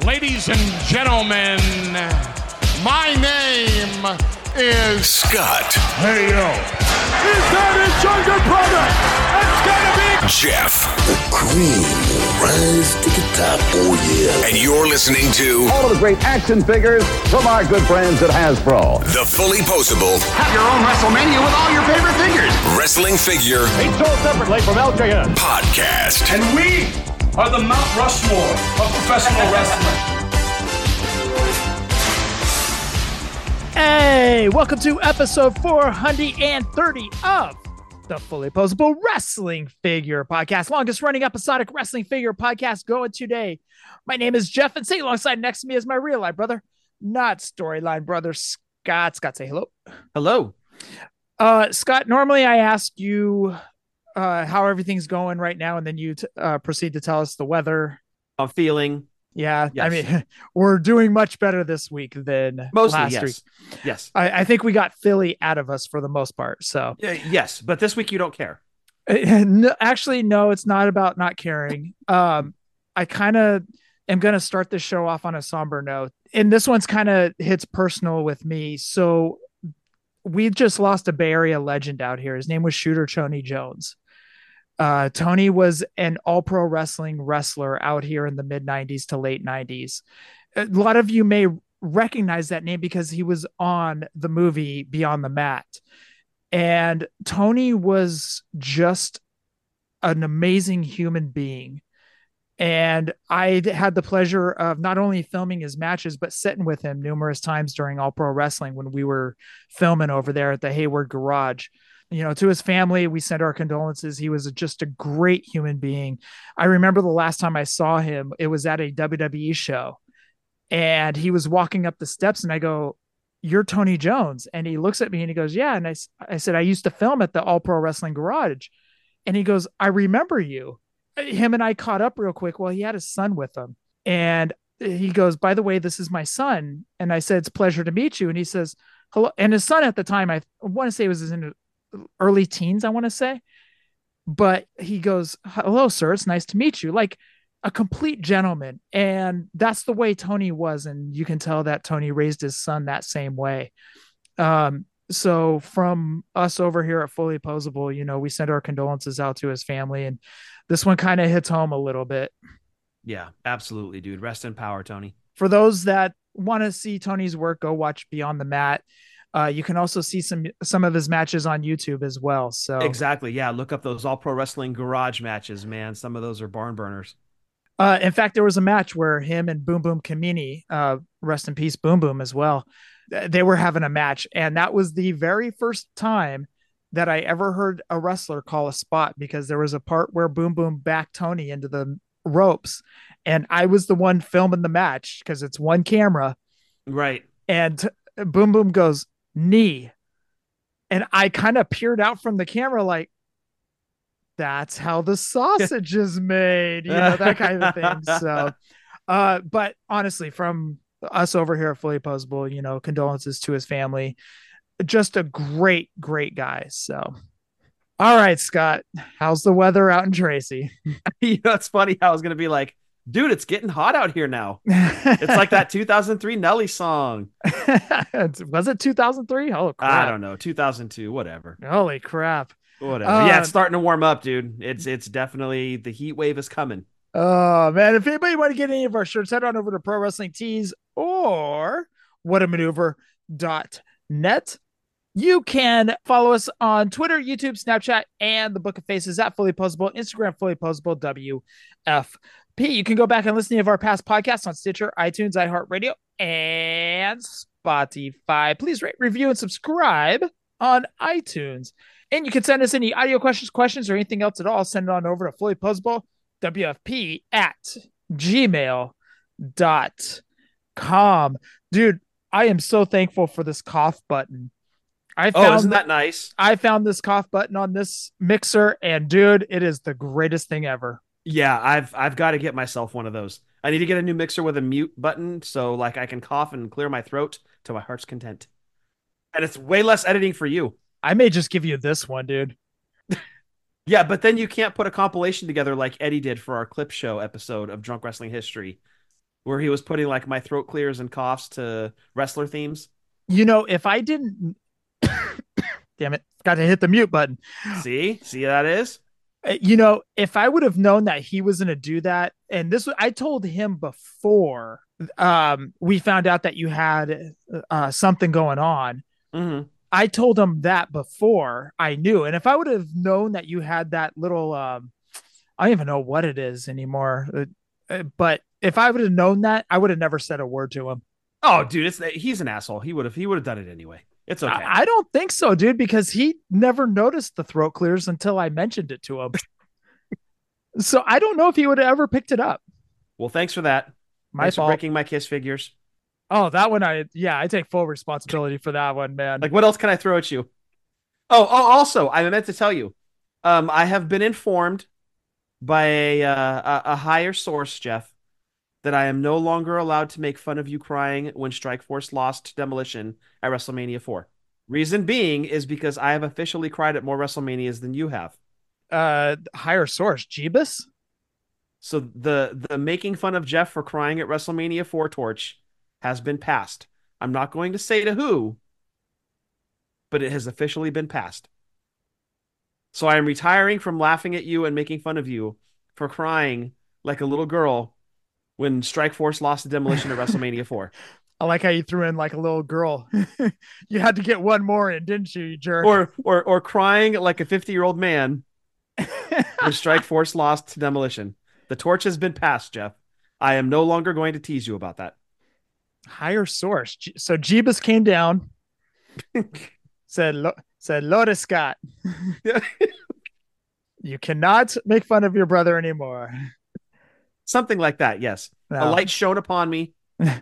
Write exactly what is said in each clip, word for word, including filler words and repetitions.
Ladies and gentlemen, my name is Scott. Hey, yo. Is that his younger brother? It's gonna be Jeff. The cream will rise to the top. Oh, yeah. And you're listening to all of the great action figures from our good friends at Hasbro. The Fully Posable. Have your own WrestleMania with all your favorite figures. Wrestling Figure. Each sold separately from L J N. Podcast. And we are the Mount Rushmore of professional wrestling. Hey, welcome to episode four hundred thirty of the Fully Posable Wrestling Figure Podcast, longest running episodic wrestling figure podcast going today. My name is Jeff, and sitting alongside next to me is my real life brother, not storyline brother, Scott. Scott, say hello. Hello. Uh, Scott, normally I ask you uh, how everything's going right now, and then you t- uh, proceed to tell us the weather. I'm feeling. Yeah, yes. I mean, we're doing much better this week than Mostly, last yes. week. Yes. I, I think we got Philly out of us for the most part. So uh, yes, but this week you don't care. no, actually, no, it's not about not caring. Um, I kind of am going to start the show off on a somber note, and this one's kind of hits personal with me. So we just lost a Bay Area legend out here. His name was Shooter Tony Jones. Uh, Tony was an all-pro wrestling wrestler out here in the mid nineties to late nineties. A lot of you may recognize that name because he was on the movie Beyond the Mat. And Tony was just an amazing human being. And I had the pleasure of not only filming his matches, but sitting with him numerous times during All Pro Wrestling when we were filming over there at the Hayward Garage. You know, to his family, we send our condolences. He was just a great human being. I remember the last time I saw him, it was at a W W E show, and he was walking up the steps, and I go, "You're Tony Jones." And he looks at me and he goes, "Yeah." And I, I said, "I used to film at the All Pro Wrestling Garage." And he goes, "I remember you." Him and I caught up real quick. Well, he had his son with him, and he goes, "By the way, this is my son." And I said, "It's a pleasure to meet you." And he says, "Hello." And his son at the time, I want to say it was in early teens, I want to say, but he goes, "Hello, sir. It's nice to meet you." Like a complete gentleman. And that's the way Tony was. And you can tell that Tony raised his son that same way. Um, so from us over here at Fully Posable, you know, we send our condolences out to his family, and this one kind of hits home a little bit. Yeah, absolutely, dude. Rest in power, Tony. For For those that want to see Tony's work, go watch Beyond the Mat. Uh, you can also see some some of his matches on YouTube as well. So exactly, yeah. Look up those All Pro Wrestling Garage matches, man. Some of those are barn burners. Uh, in fact, there was a match where him and Boom Boom Kamini, uh, rest in peace, Boom Boom as well, they were having a match, and that was the very first time that I ever heard a wrestler call a spot, because there was a part where Boom Boom backed Tony into the ropes, and I was the one filming the match because it's one camera, right? And t- Boom Boom goes, "Knee," and I kind of peered out from the camera like, that's how the sausage is made, you know, that kind of thing. So uh but honestly, from us over here at Fully Posable, you know, condolences to his family. Just a great great guy. So all right, Scott, how's the weather out in Tracy? You know, it's funny how I was gonna be like, dude, it's getting hot out here now. It's like that two thousand three Nelly song. Was it two thousand three? Oh, crap. I don't know. two thousand two, whatever. Holy crap. Whatever. Uh, yeah, it's starting to warm up, dude. It's it's definitely, the heat wave is coming. Oh, man. If anybody want to get any of our shirts, head on over to Pro Wrestling Tees or what a maneuver dot net. You can follow us on Twitter, YouTube, Snapchat, and the Book of Faces at Fully Posable, Instagram, Fully Posable, W F P. You can go back and listen to any of our past podcasts on Stitcher, iTunes, iHeartRadio, and Spotify. Please rate, review, and subscribe on iTunes. And you can send us any audio questions, questions, or anything else at all. Send it on over to Fully Posable, W F P at gmail dot com. Dude, I am so thankful for this cough button. I found, oh, isn't that nice? I found this cough button on this mixer, and dude, it is the greatest thing ever. Yeah, I've I've got to get myself one of those. I need to get a new mixer with a mute button so like I can cough and clear my throat to my heart's content. And it's way less editing for you. I may just give you this one, dude. Yeah, but then you can't put a compilation together like Eddie did for our clip show episode of Drunk Wrestling History. where he was putting like my throat clears and coughs to wrestler themes. You know, if I didn't, damn it, got to hit the mute button. See, see how that is. You know, if I would have known that he was going to do that, and this was, I told him before um, we found out that you had uh, something going on. Mm-hmm. I told him that before I knew. And if I would have known that you had that little, um, I don't even know what it is anymore. Uh, but if I would have known that, I would have never said a word to him. Oh, dude, it's he's an asshole. He would have he would have done it anyway. It's okay. I, I don't think so, dude, because he never noticed the throat clears until I mentioned it to him. So I don't know if he would have ever picked it up. Well, thanks for that. My thanks fault. for breaking my Kiss figures. Oh, that one, I yeah, I take full responsibility for that one, man. Like, what else can I throw at you? Oh, oh, also, I meant to tell you, um, I have been informed by a, uh, a a higher source, Jeff, that I am no longer allowed to make fun of you crying when Strikeforce lost to Demolition at WrestleMania four. Reason being is because I have officially cried at more WrestleManias than you have. Uh, higher source, Jeebus? So the the making fun of Jeff for crying at WrestleMania four torch has been passed. I'm not going to say to who, but it has officially been passed. So I am retiring from laughing at you and making fun of you for crying like a little girl when Strikeforce lost to Demolition at WrestleMania four. I like how you threw in like a little girl. You had to get one more in, didn't you, you jerk? Or or or crying like a fifty-year-old man when Strikeforce lost to Demolition. The torch has been passed, Jeff. I am no longer going to tease you about that. Higher source. So Jeebus came down, said, said, Lotus Scott, you cannot make fun of your brother anymore. Something like that, yes. No. A light shone upon me.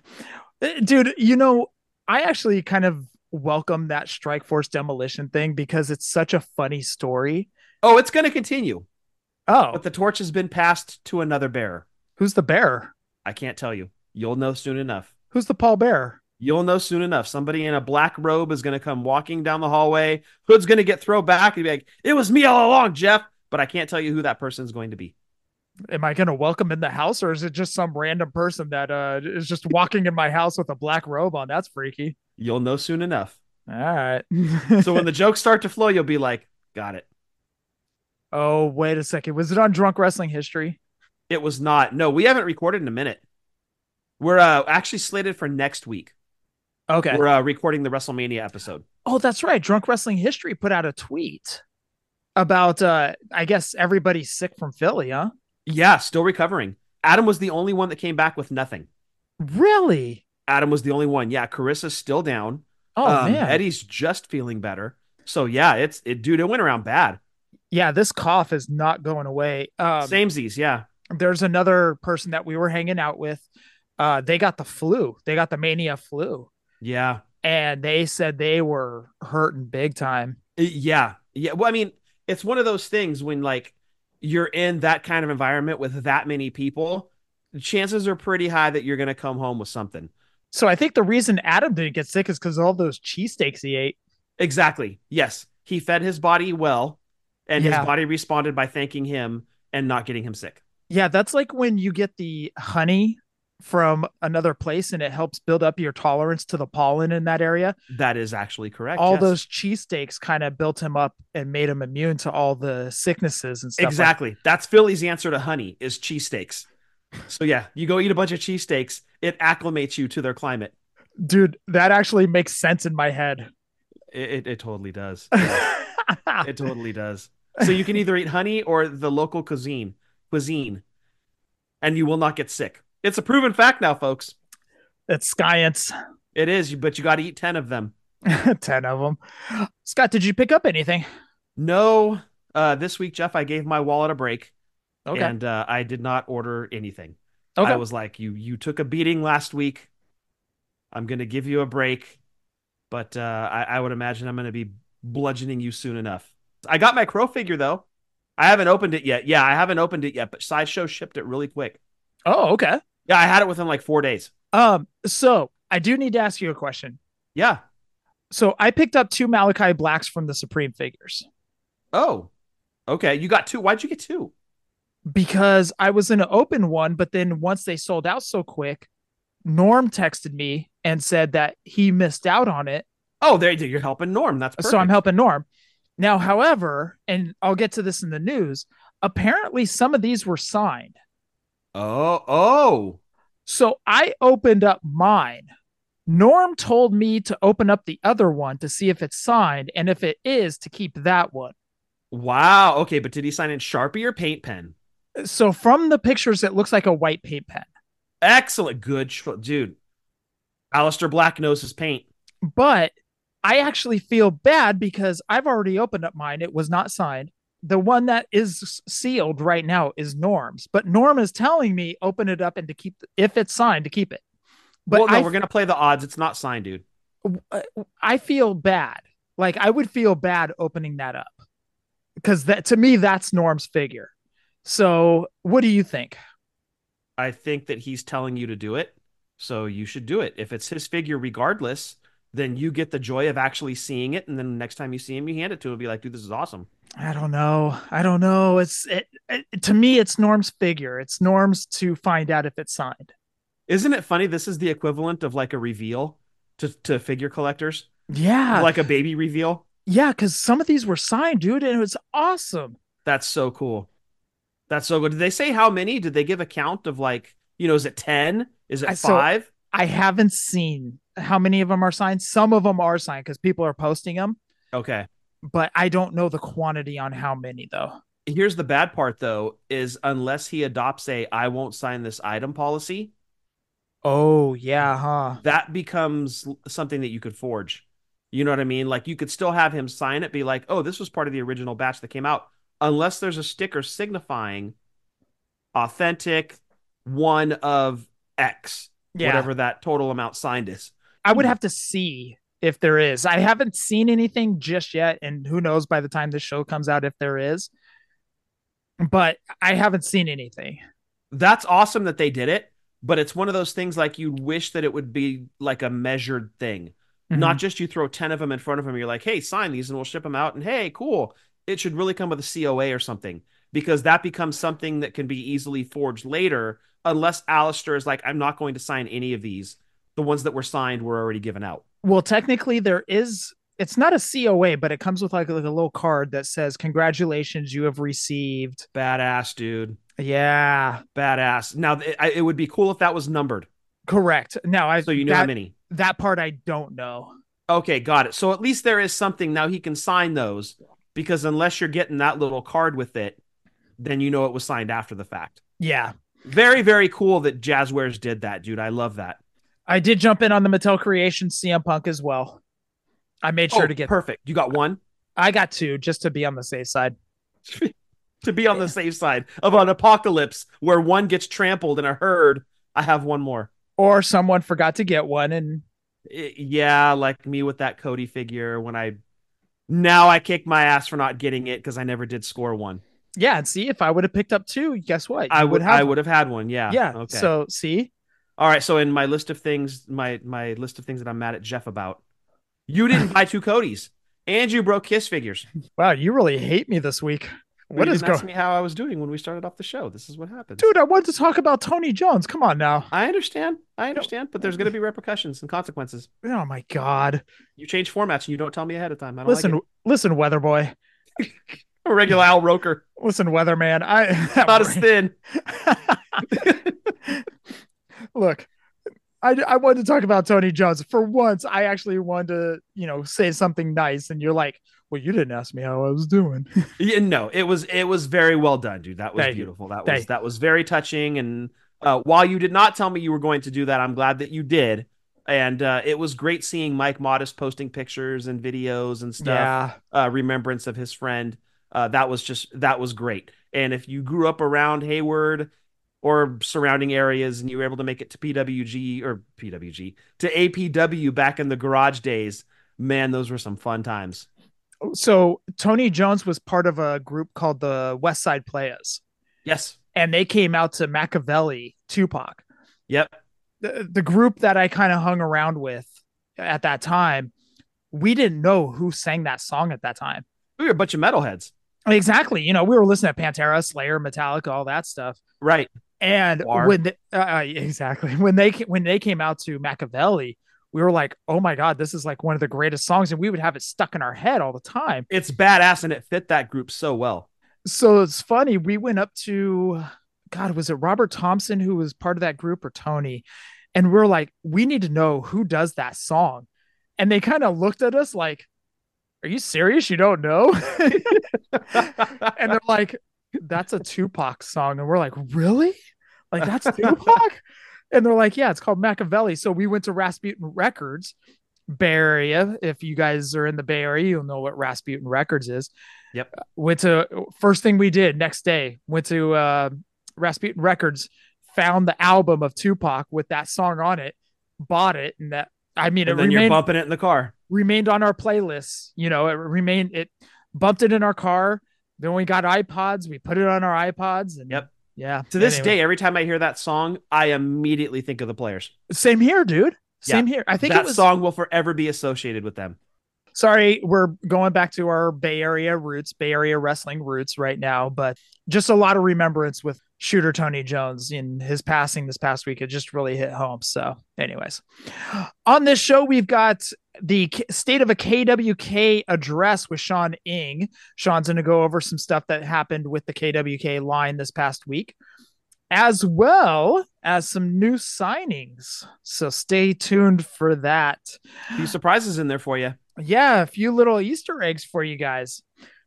Dude, you know, I actually kind of welcome that Strikeforce Demolition thing because it's such a funny story. Oh, it's going to continue. Oh. But the torch has been passed to another bearer. Who's the bearer? I can't tell you. You'll know soon enough. Who's the Paul Bearer? You'll know soon enough. Somebody in a black robe is going to come walking down the hallway. Hood's going to get thrown back and be like, it was me all along, Jeff. But I can't tell you who that person's going to be. Am I going to welcome in the house, or is it just some random person that uh, is just walking in my house with a black robe on? That's freaky. You'll know soon enough. All right. So when the jokes start to flow, you'll be like, got it. Oh, wait a second. Was it on Drunk Wrestling History? It was not. No, we haven't recorded in a minute. We're uh, actually slated for next week. Okay. We're uh, recording the WrestleMania episode. Oh, that's right. Drunk Wrestling History put out a tweet about, uh, I guess, everybody's sick from Philly, huh? Yeah, still recovering. Adam was the only one that came back with nothing. Really? Adam was the only one. Yeah, Carissa's still down. Oh, um, man. Eddie's just feeling better. So, yeah, it's it, dude, it went around bad. Yeah, this cough is not going away. Um, Samesies, yeah. There's another person that we were hanging out with. Uh, they got the flu. They got the Mania flu. Yeah. And they said they were hurting big time. Yeah. Yeah. Well, I mean, it's one of those things when, like, you're in that kind of environment with that many people, chances are pretty high that you're going to come home with something. So I think the reason Adam didn't get sick is because of all those cheesesteaks he ate. Exactly. Yes. He fed his body well, and Yeah. his body responded by thanking him and not getting him sick. Yeah, that's like when you get the honey from another place and it helps build up your tolerance to the pollen in that area. That is actually correct. All yes. those cheesesteaks kind of built him up and made him immune to all the sicknesses and stuff. Exactly. Like- That's Philly's answer to honey is cheesesteaks. So yeah, you go eat a bunch of cheesesteaks, it acclimates you to their climate. Dude, that actually makes sense in my head. It, it, it totally does. Yeah. It totally does. So you can either eat honey or the local cuisine, cuisine, and you will not get sick. It's a proven fact now, folks. It's science. It is, but you got to eat ten of them. ten of them. Scott, did you pick up anything? No. Uh, this week, Jeff, I gave my wallet a break. Okay. And uh, I did not order anything. Okay. I was like, you you took a beating last week. I'm going to give you a break. But uh, I, I would imagine I'm going to be bludgeoning you soon enough. I got my Crow figure, though. I haven't opened it yet. Yeah, I haven't opened it yet, but Sideshow shipped it really quick. Oh, okay. Yeah, I had it within like four days. Um, so I do need to ask you a question. Yeah. So I picked up two Malachi Blacks from the Supreme figures. Oh, okay. You got two. Why'd you get two? because I was in an open one, but then once they sold out so quick, Norm texted me and said that he missed out on it. Oh, there you're helping Norm. That's perfect. So I'm helping Norm. Now, however, and I'll get to this in the news, apparently some of these were signed. Oh, oh. So I opened up mine. Norm told me to open up the other one to see if it's signed, and if it is, to keep that one. Wow. Okay, but did he sign in Sharpie or paint pen? So from the pictures, it looks like a white paint pen. Excellent. Good. Dude, Alistair Black knows his paint. But I actually feel bad because I've already opened up mine. It was not signed. The one that is sealed right now is Norm's, but Norm is telling me open it up and to keep, if it's signed, to keep it. But well, no, I, we're going to play the odds. It's not signed, dude. I feel bad. Like I would feel bad opening that up because that to me, that's Norm's figure. So what do you think? I think that he's telling you to do it. So you should do it. If it's his figure, regardless, then you get the joy of actually seeing it. And then the next time you see him, you hand it to him and be like, dude, this is awesome. I don't know. I don't know. It's it, it, to me, it's Norm's figure. It's Norm's to find out if it's signed. Isn't it funny? This is the equivalent of like a reveal to, to figure collectors. Yeah. Like a baby reveal. Yeah. Cause some of these were signed, dude. And it was awesome. That's so cool. That's so good. Did they say how many? Did they give a count of like, you know, is it ten? Is it I, five? So I haven't seen how many of them are signed. Some of them are signed because people are posting them. Okay. But I don't know the quantity on how many though. Here's the bad part though, is unless he adopts a, I won't sign this item policy. Oh yeah. Huh. That becomes something that you could forge. You know what I mean? Like you could still have him sign it, be like, oh, this was part of the original batch that came out. Unless there's a sticker signifying authentic one of X, yeah. whatever that total amount signed is. I would have to see if there is. I haven't seen anything just yet, and who knows by the time this show comes out if there is. But I haven't seen anything. That's awesome that they did it, but it's one of those things like you wish that it would be like a measured thing. Mm-hmm. Not just you throw ten of them in front of them, you're like, hey, sign these and we'll ship them out, and hey, cool. It should really come with a C O A or something, because that becomes something that can be easily forged later, unless Alistair is like, I'm not going to sign any of these. The ones that were signed were already given out. Well, technically there is, it's not a C O A, but it comes with like, like a little card that says, congratulations, you have received. Badass, dude. Yeah. Badass. Now, it, it would be cool if that was numbered. Correct. Now, I, so you know that, how many. That part I don't know. Okay, got it. So at least there is something. Now he can sign those, because unless you're getting that little card with it, then you know it was signed after the fact. Yeah. Very, very cool that Jazzwares did that, dude. I love that. I did jump in on the Mattel Creations C M Punk as well. I made sure oh, to get perfect. You got one? I got two just to be on the safe side. To be on the safe side of an apocalypse where one gets trampled in a herd, I have one more. Or someone forgot to get one. And it, yeah, like me with that Cody figure when I now I kick my ass for not getting it because I never did score one. Yeah, and see, if I would have picked up two, guess what? You I would have I would have had one. Yeah. Yeah. Okay. So see. All right. So in my list of things, my my list of things that I'm mad at Jeff about, you didn't buy two Codys, and you broke his figures. Wow, you really hate me this week. What you is going? going? Ask me how I was doing when we started off the show. This is what happens, dude. I wanted to talk about Tony Jones. Come on now. I understand. I understand, but there's going to be repercussions and consequences. Oh my god! You change formats and you don't tell me ahead of time. I don't listen, like it. listen, Weather Boy. A regular Al Roker. Listen, Weatherman. I not as thin. Look, I, I wanted to talk about Tony Jones. For once, I actually wanted to, you know, say something nice, and you're like, well, you didn't ask me how I was doing. Yeah, no, it was it was very well done, dude. That was Thank beautiful. You. That Thank was that was very touching. And uh, while you did not tell me you were going to do that, I'm glad that you did. And uh, it was great seeing Mike Modest posting pictures and videos and stuff. Yeah. Uh, remembrance of his friend. Uh, that was just that was great. And if you grew up around Hayward or surrounding areas and you were able to make it to P W G or P W G to A P W back in the garage days, man, those were some fun times. So Tony Jones was part of a group called the West Side Players. Yes. And they came out to Machiavelli, Tupac. Yep. The, the group that I kind of hung around with at that time, we didn't know who sang that song at that time. We were a bunch of metalheads. Exactly. You know, we were listening to Pantera, Slayer, Metallica, all that stuff. Right. And War. when the, uh, exactly when they when they came out to Machiavelli, we were like, "Oh my god, this is like one of the greatest songs," and we would have it stuck in our head all the time. It's badass, and it fit that group so well. So it's funny. We went up to, God, was it Robert Thompson who was part of that group or Tony? And we're like, we need to know who does that song. And they kind of looked at us like, are you serious? You don't know? And they're like, that's a Tupac song. And we're like, really? Like, that's Tupac? And they're like, yeah, it's called Machiavelli. So we went to Rasputin Records, Bay Area. If you guys are in the Bay Area, you'll know what Rasputin Records is. Yep. Went to, first thing we did next day, went to uh, Rasputin Records, found the album of Tupac with that song on it, bought it. And that, I mean, and it then remained, you're bumping it in the car. Remained on our playlists. You know, it remained, it bumped it in our car. Then we got iPods. We put it on our iPods. And yep. Yeah. To this anyway. day, every time I hear that song, I immediately think of the Players. Same here, dude. Same yeah. here. I think that it was, song will forever be associated with them. Sorry, we're going back to our Bay Area roots, Bay Area wrestling roots right now, but just a lot of remembrance with Shooter Tony Jones in his passing this past week. It just really hit home. So anyways, on this show, we've got the State of a K W K address with Sean Ing. Sean's going to go over some stuff that happened with the K W K line this past week, as well as some new signings. So stay tuned for that. A few surprises in there for you. Yeah, a few little Easter eggs for you guys.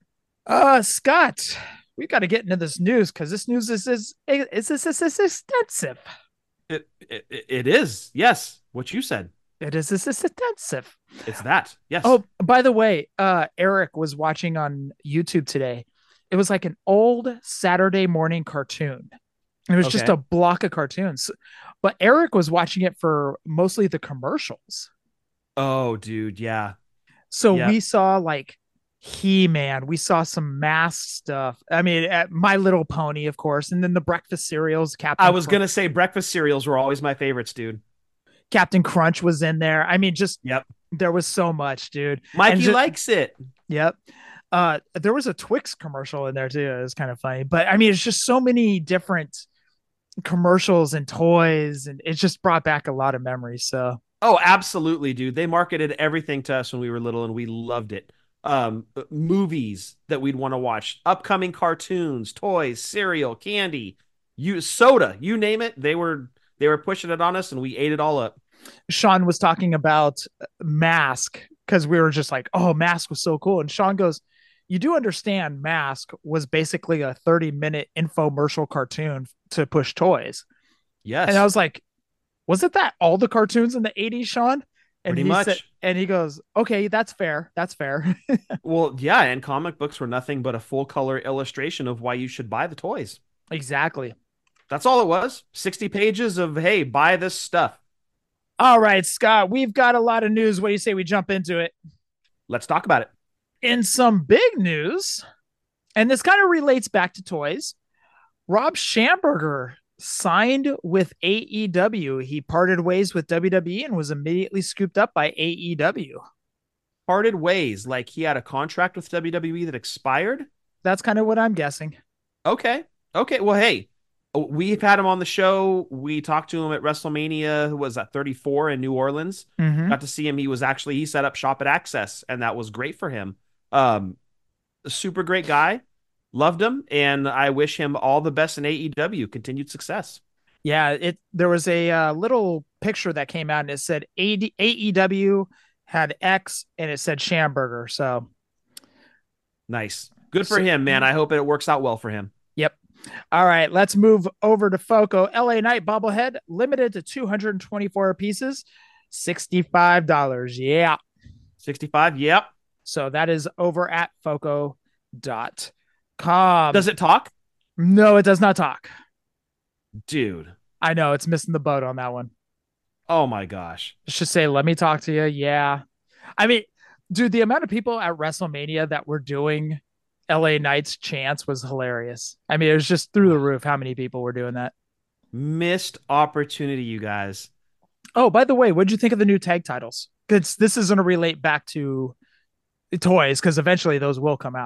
Uh, Scott, we got to get into this news because this news is is, is, is, is, is extensive. It, it it is. Yes, what you said. It is, is, is extensive. It's that. Yes. Oh, by the way, uh, Eric was watching on YouTube today. It was like an old Saturday morning cartoon. It was okay. Just a block of cartoons. But Eric was watching it for mostly the commercials. Oh, dude. Yeah. So yep. we saw like He-Man. We saw some mask stuff. I mean, at My Little Pony, of course. And then the breakfast cereals. Captain I was Crunch. going to say breakfast cereals were always my favorites, dude. Captain Crunch was in there. I mean, just yep. There was so much, dude. Mikey just, likes it. Yep. Uh, there was a Twix commercial in there too. It was kind of funny. But I mean, it's just so many different commercials and toys. And it just brought back a lot of memories. So oh, absolutely, dude. They marketed everything to us when we were little and we loved it. Um, movies that we'd want to watch, upcoming cartoons, toys, cereal, candy, you soda, you name it. They were they were pushing it on us and we ate it all up. Sean was talking about Mask because we were just like, oh, Mask was so cool. And Sean goes, you do understand Mask was basically a thirty minute infomercial cartoon to push toys. Yes. And I was like, wasn't that all the cartoons in the eighties, Sean? And Pretty he much. Said, and he goes, okay, that's fair. That's fair. Well, yeah. And comic books were nothing but a full color illustration of why you should buy the toys. Exactly. That's all it was. sixty pages of, hey, buy this stuff. All right, Scott, we've got a lot of news. What do you say we jump into it? Let's talk about it. In some big news, and this kind of relates back to toys, Rob Schamberger signed with A E W. He parted ways with W W E and was immediately scooped up by A E W. Parted ways, like he had a contract with W W E that expired? That's kind of what I'm guessing. Okay. Okay. Well, hey, we've had him on the show. We talked to him at WrestleMania. Who was that? thirty-four in New Orleans. Mm-hmm. Got to see him. He was actually, he set up shop at Access, and that was great for him. Um, a super great guy. Loved him, and I wish him all the best in A E W. Continued success. Yeah, it. There was a uh, little picture that came out, and it said A E W had X, and it said Schamberger. So nice, good for so, him, man. I hope it works out well for him. Yep. All right, let's move over to Foco. L A Knight bobblehead limited to two hundred twenty-four pieces, sixty-five dollars. Yeah, sixty-five. Yep. So that is over at Foco dot com. Does it talk? No, it does not talk. Dude. I know, it's missing the boat on that one. Oh my gosh. Let's just say, let me talk to you. Yeah. I mean, dude, the amount of people at WrestleMania that were doing L A Knight's chants was hilarious. I mean, it was just through the roof how many people were doing that. Missed opportunity, you guys. Oh, by the way, what'd you think of the new tag titles? Because this is going to relate back to toys, because eventually those will come out.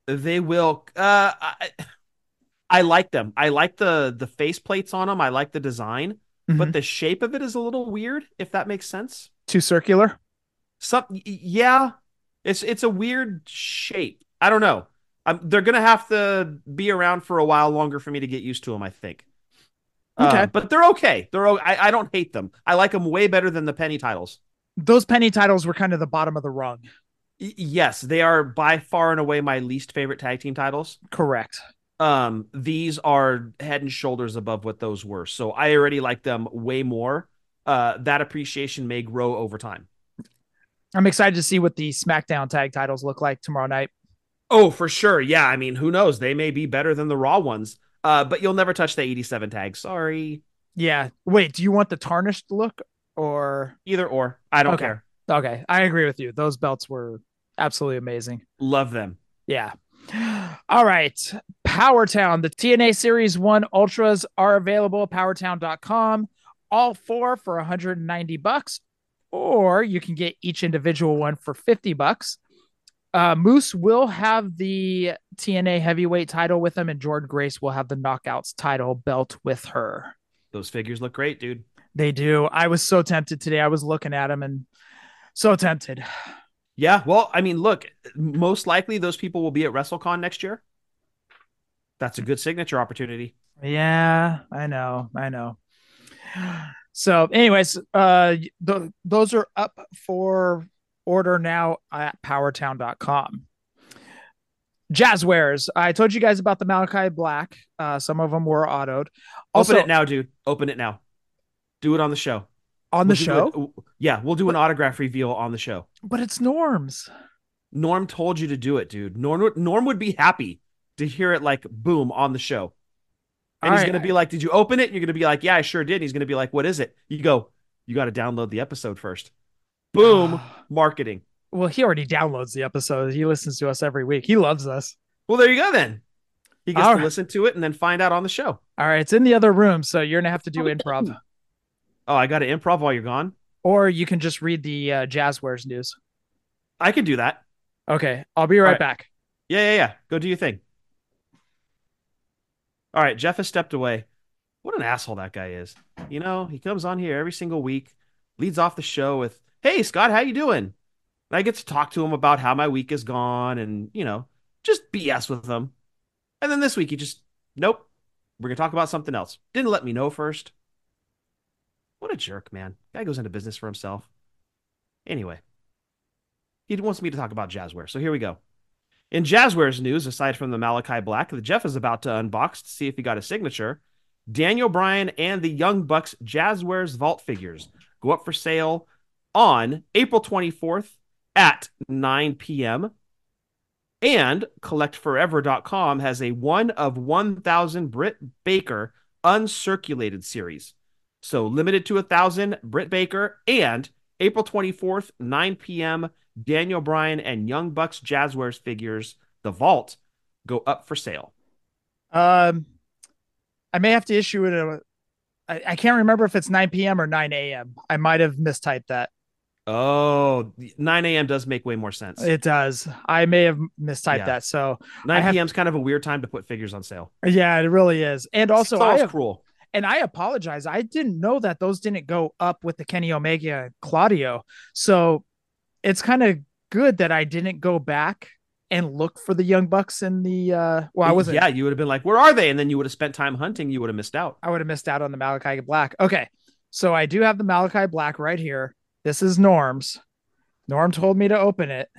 They will. Uh, I, I like them. I like the the face plates on them. I like the design, Mm-hmm. but the shape of it is a little weird, if that makes sense. Too circular. Some, yeah, it's it's a weird shape. I don't know. I'm, they're gonna have to be around for a while longer for me to get used to them, I think. Okay, Uh, but they're okay. They're o- I, I don't hate them. I like them way better than the penny titles. those penny titles were kind of the bottom of the rung. Y- yes, they are by far and away my least favorite tag team titles. Correct. Um, these are head and shoulders above what those were. So I already like them way more. Uh, that appreciation may grow over time. I'm excited to see what the SmackDown tag titles look like tomorrow night. Oh, for sure. Yeah, I mean, who knows? They may be better than the Raw ones. Uh, but you'll never touch the eighty-seven tag. Sorry. Yeah. Wait, do you want the tarnished look or Either or. I don't okay. care. Okay, I agree with you. Those belts were absolutely amazing. Love them. Yeah. All right. Powertown, the T N A Series one Ultras are available at powertown dot com. All four for one hundred ninety bucks, or you can get each individual one for fifty bucks. Uh, Moose will have the T N A heavyweight title with him, and Jordan Grace will have the Knockouts title belt with her. Those figures look great, dude. They do. I was so tempted today. I was looking at them and so tempted. Yeah, well, I mean, look, most likely those people will be at WrestleCon next year. That's a good signature opportunity. Yeah, I know. I know. So, anyways, uh, th- those are up for order now at powertown dot com. Jazzwares. I told you guys about the Malachi Black. Uh, some of them were autoed. Also, Open it now, dude. Open it now. Do it on the show. on the We'll do show, it- yeah, we'll do an autograph reveal on the show. but it's Norm's. Norm told you to do it, dude. Norm, would- Norm would be happy to hear it like boom on the show. And All he's right. going to be like, did you open it? And you're going to be like, yeah, I sure did. And he's going to be like, what is it? You go, you got to download the episode first. Boom, marketing. Well, he already downloads the episode. He listens to us every week. He loves us. Well, there you go then. He gets All to right. listen to it and then find out on the show. All right, it's in the other room, so you're gonna have to do improv, Oh, I got to improv while you're gone? or you can just read the uh, Jazzwares news. I can do that. Okay, I'll be right, All right. back. Yeah, yeah, yeah. Go do your thing. All right, Jeff has stepped away. What an asshole that guy is. You know, he comes on here every single week, leads off the show with, "Hey, Scott, how you doing?" And I get to talk to him about how my week is gone and, you know, just B S with him. And then this week he just, nope, we're going to talk about something else. Didn't let me know first. What a jerk, man. Guy goes into business for himself. Anyway, he wants me to talk about Jazzware, so here we go. In Jazzware's news, aside from the Malachi Black that Jeff is about to unbox to see if he got a signature, Daniel Bryan and the Young Bucks Jazzware's Vault figures go up for sale on April twenty-fourth at nine p.m. And collect forever dot com has a one of one thousand Britt Baker uncirculated series. So limited to one thousand Britt Baker, and April twenty-fourth, nine p.m., Daniel Bryan and Young Bucks Jazzwares figures, the Vault, go up for sale. Um, I may have to issue it. A, I, I can't remember if it's nine p.m. or nine a.m. I might have mistyped that. Oh, nine a.m. does make way more sense. It does. I may have mistyped Yeah. that. So nine p.m. is kind of a weird time to put figures on sale. yeah, it really is. And also, It's I almost have, cruel. and I apologize. I didn't know that those didn't go up with the Kenny Omega and Claudio. So it's kind of good that I didn't go back and look for the Young Bucks in the. Uh, well, I wasn't. Yeah, you would have been like, "Where are they?" And then you would have spent time hunting. You would have missed out. I would have missed out on the Malachi Black. Okay, so I do have the Malachi Black right here. This is Norm's. Norm told me to open it.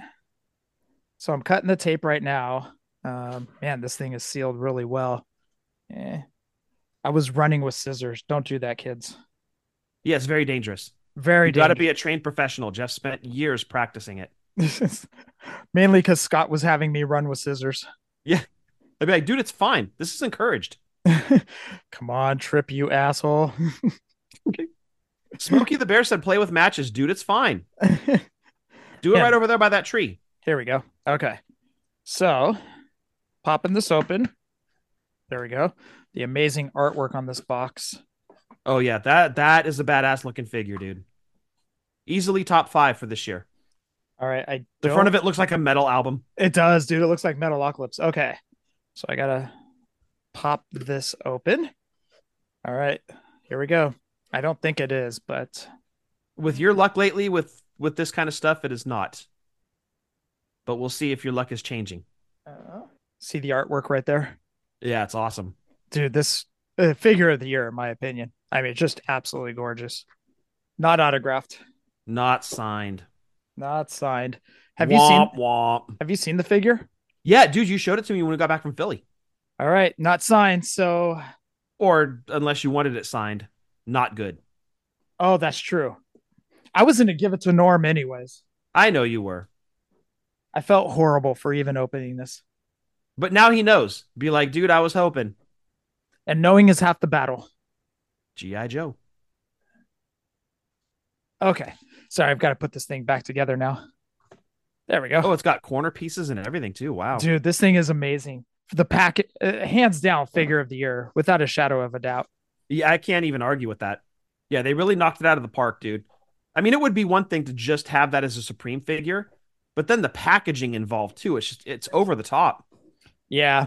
So I'm cutting the tape right now. Um, man, this thing is sealed really well. Eh. I was running with scissors. Don't do that, kids. Yeah, it's very dangerous. Very You got to dangerous. be a trained professional. Jeff spent years practicing it. Mainly because Scott was having me run with scissors. Yeah, I'd be like, "Dude, it's fine. This is encouraged." Come on, Trip, you asshole. Smokey the Bear said, "Play with matches, dude. It's fine. Do it Yeah. right over there by that tree." Here we go. Okay. So popping this open. There we go. The amazing artwork on this box. Oh yeah, that that is a badass looking figure, dude. Easily top five for this year. All right. I The don't... front of it looks like a metal album. It does, dude. It looks like Metalocalypse. Okay. So I got to pop this open. All right. Here we go. I don't think it is, but With your luck lately with, with this kind of stuff, it is not. But we'll see if your luck is changing. uh, see the artwork right there? Yeah, it's awesome. Dude, this uh, figure of the year, in my opinion. I mean, just absolutely gorgeous. Not autographed. Not signed. Not signed. Have womp, you seen womp. Have you seen the figure? Yeah, dude, you showed it to me when we got back from Philly. All right, not signed. So, Or unless you wanted it signed, not good. oh, that's true. I was going to give it to Norm anyways. I know you were. I felt horrible for even opening this. But now he knows. Be like, dude, I was hoping. And knowing is half the battle. G I. Joe. Okay. Sorry, I've got to put this thing back together now. There we go. Oh, it's got corner pieces and everything too. Wow. Dude, this thing is amazing. The packet, uh, hands down, figure of the year, without a shadow of a doubt. Yeah, I can't even argue with that. Yeah, they really knocked it out of the park, dude. I mean, it would be one thing to just have that as a Supreme figure, but then the packaging involved too. It's just, it's over the top. Yeah.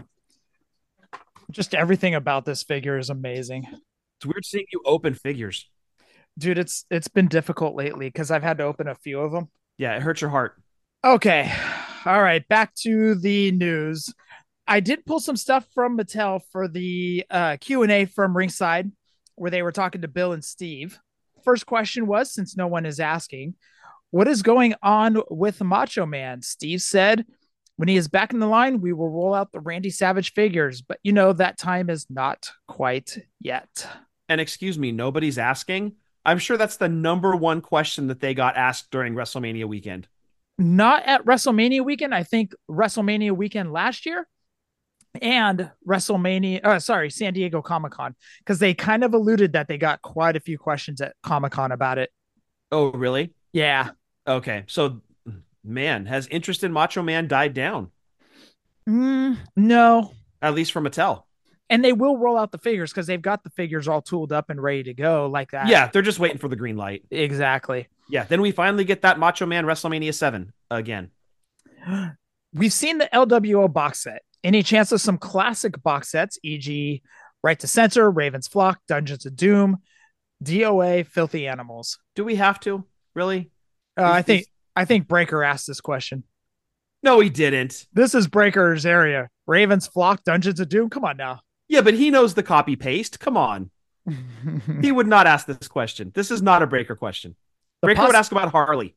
Just everything about this figure is amazing. It's weird seeing you open figures. Dude, it's it's been difficult lately because I've had to open a few of them. Yeah, it hurts your heart. Okay. All right. Back to the news. I did pull some stuff from Mattel for the uh, Q and A from Ringside, where they were talking to Bill and Steve. First question was, since no one is asking, what is going on with Macho Man? Steve said, when he is back in the line, we will roll out the Randy Savage figures, but you know, that time is not quite yet. And excuse me, nobody's asking. I'm sure that's the number one question that they got asked during WrestleMania weekend. Not at WrestleMania weekend. I think WrestleMania weekend last year and WrestleMania, uh, sorry, San Diego Comic-Con, because they kind of alluded that they got quite a few questions at Comic-Con about it. Oh, really? Yeah. Okay. So, man, has interest in Macho Man died down? Mm, no. At least for Mattel. And they will roll out the figures because they've got the figures all tooled up and ready to go like that. Yeah, they're just waiting for the green light. Exactly. Yeah, then we finally get that Macho Man WrestleMania seven again. We've seen the L W O box set. Any chance of some classic box sets, for example. Right to Censor, Raven's Flock, Dungeons of Doom, D O A, Filthy Animals? Do we have to? Really? Uh, I think I think Breaker asked this question. No, he didn't. This is Breaker's area. Raven's Flock, Dungeons of Doom. Come on now. Yeah, but he knows the copy paste. Come on. He would not ask this question. This is not a Breaker question. The Breaker poss- would ask about Harley.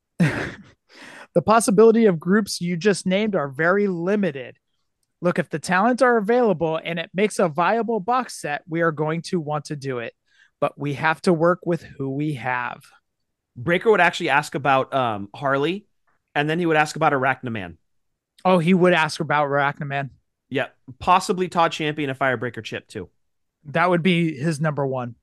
The possibility of groups you just named are very limited. Look, if the talent are available and it makes a viable box set, we are going to want to do it. But we have to work with who we have. Breaker would actually ask about um, Harley, and then he would ask about Arachnaman. Oh, he would ask about Arachnaman. Yeah, possibly Todd Champion and Firebreaker Chip too. That would be his number one.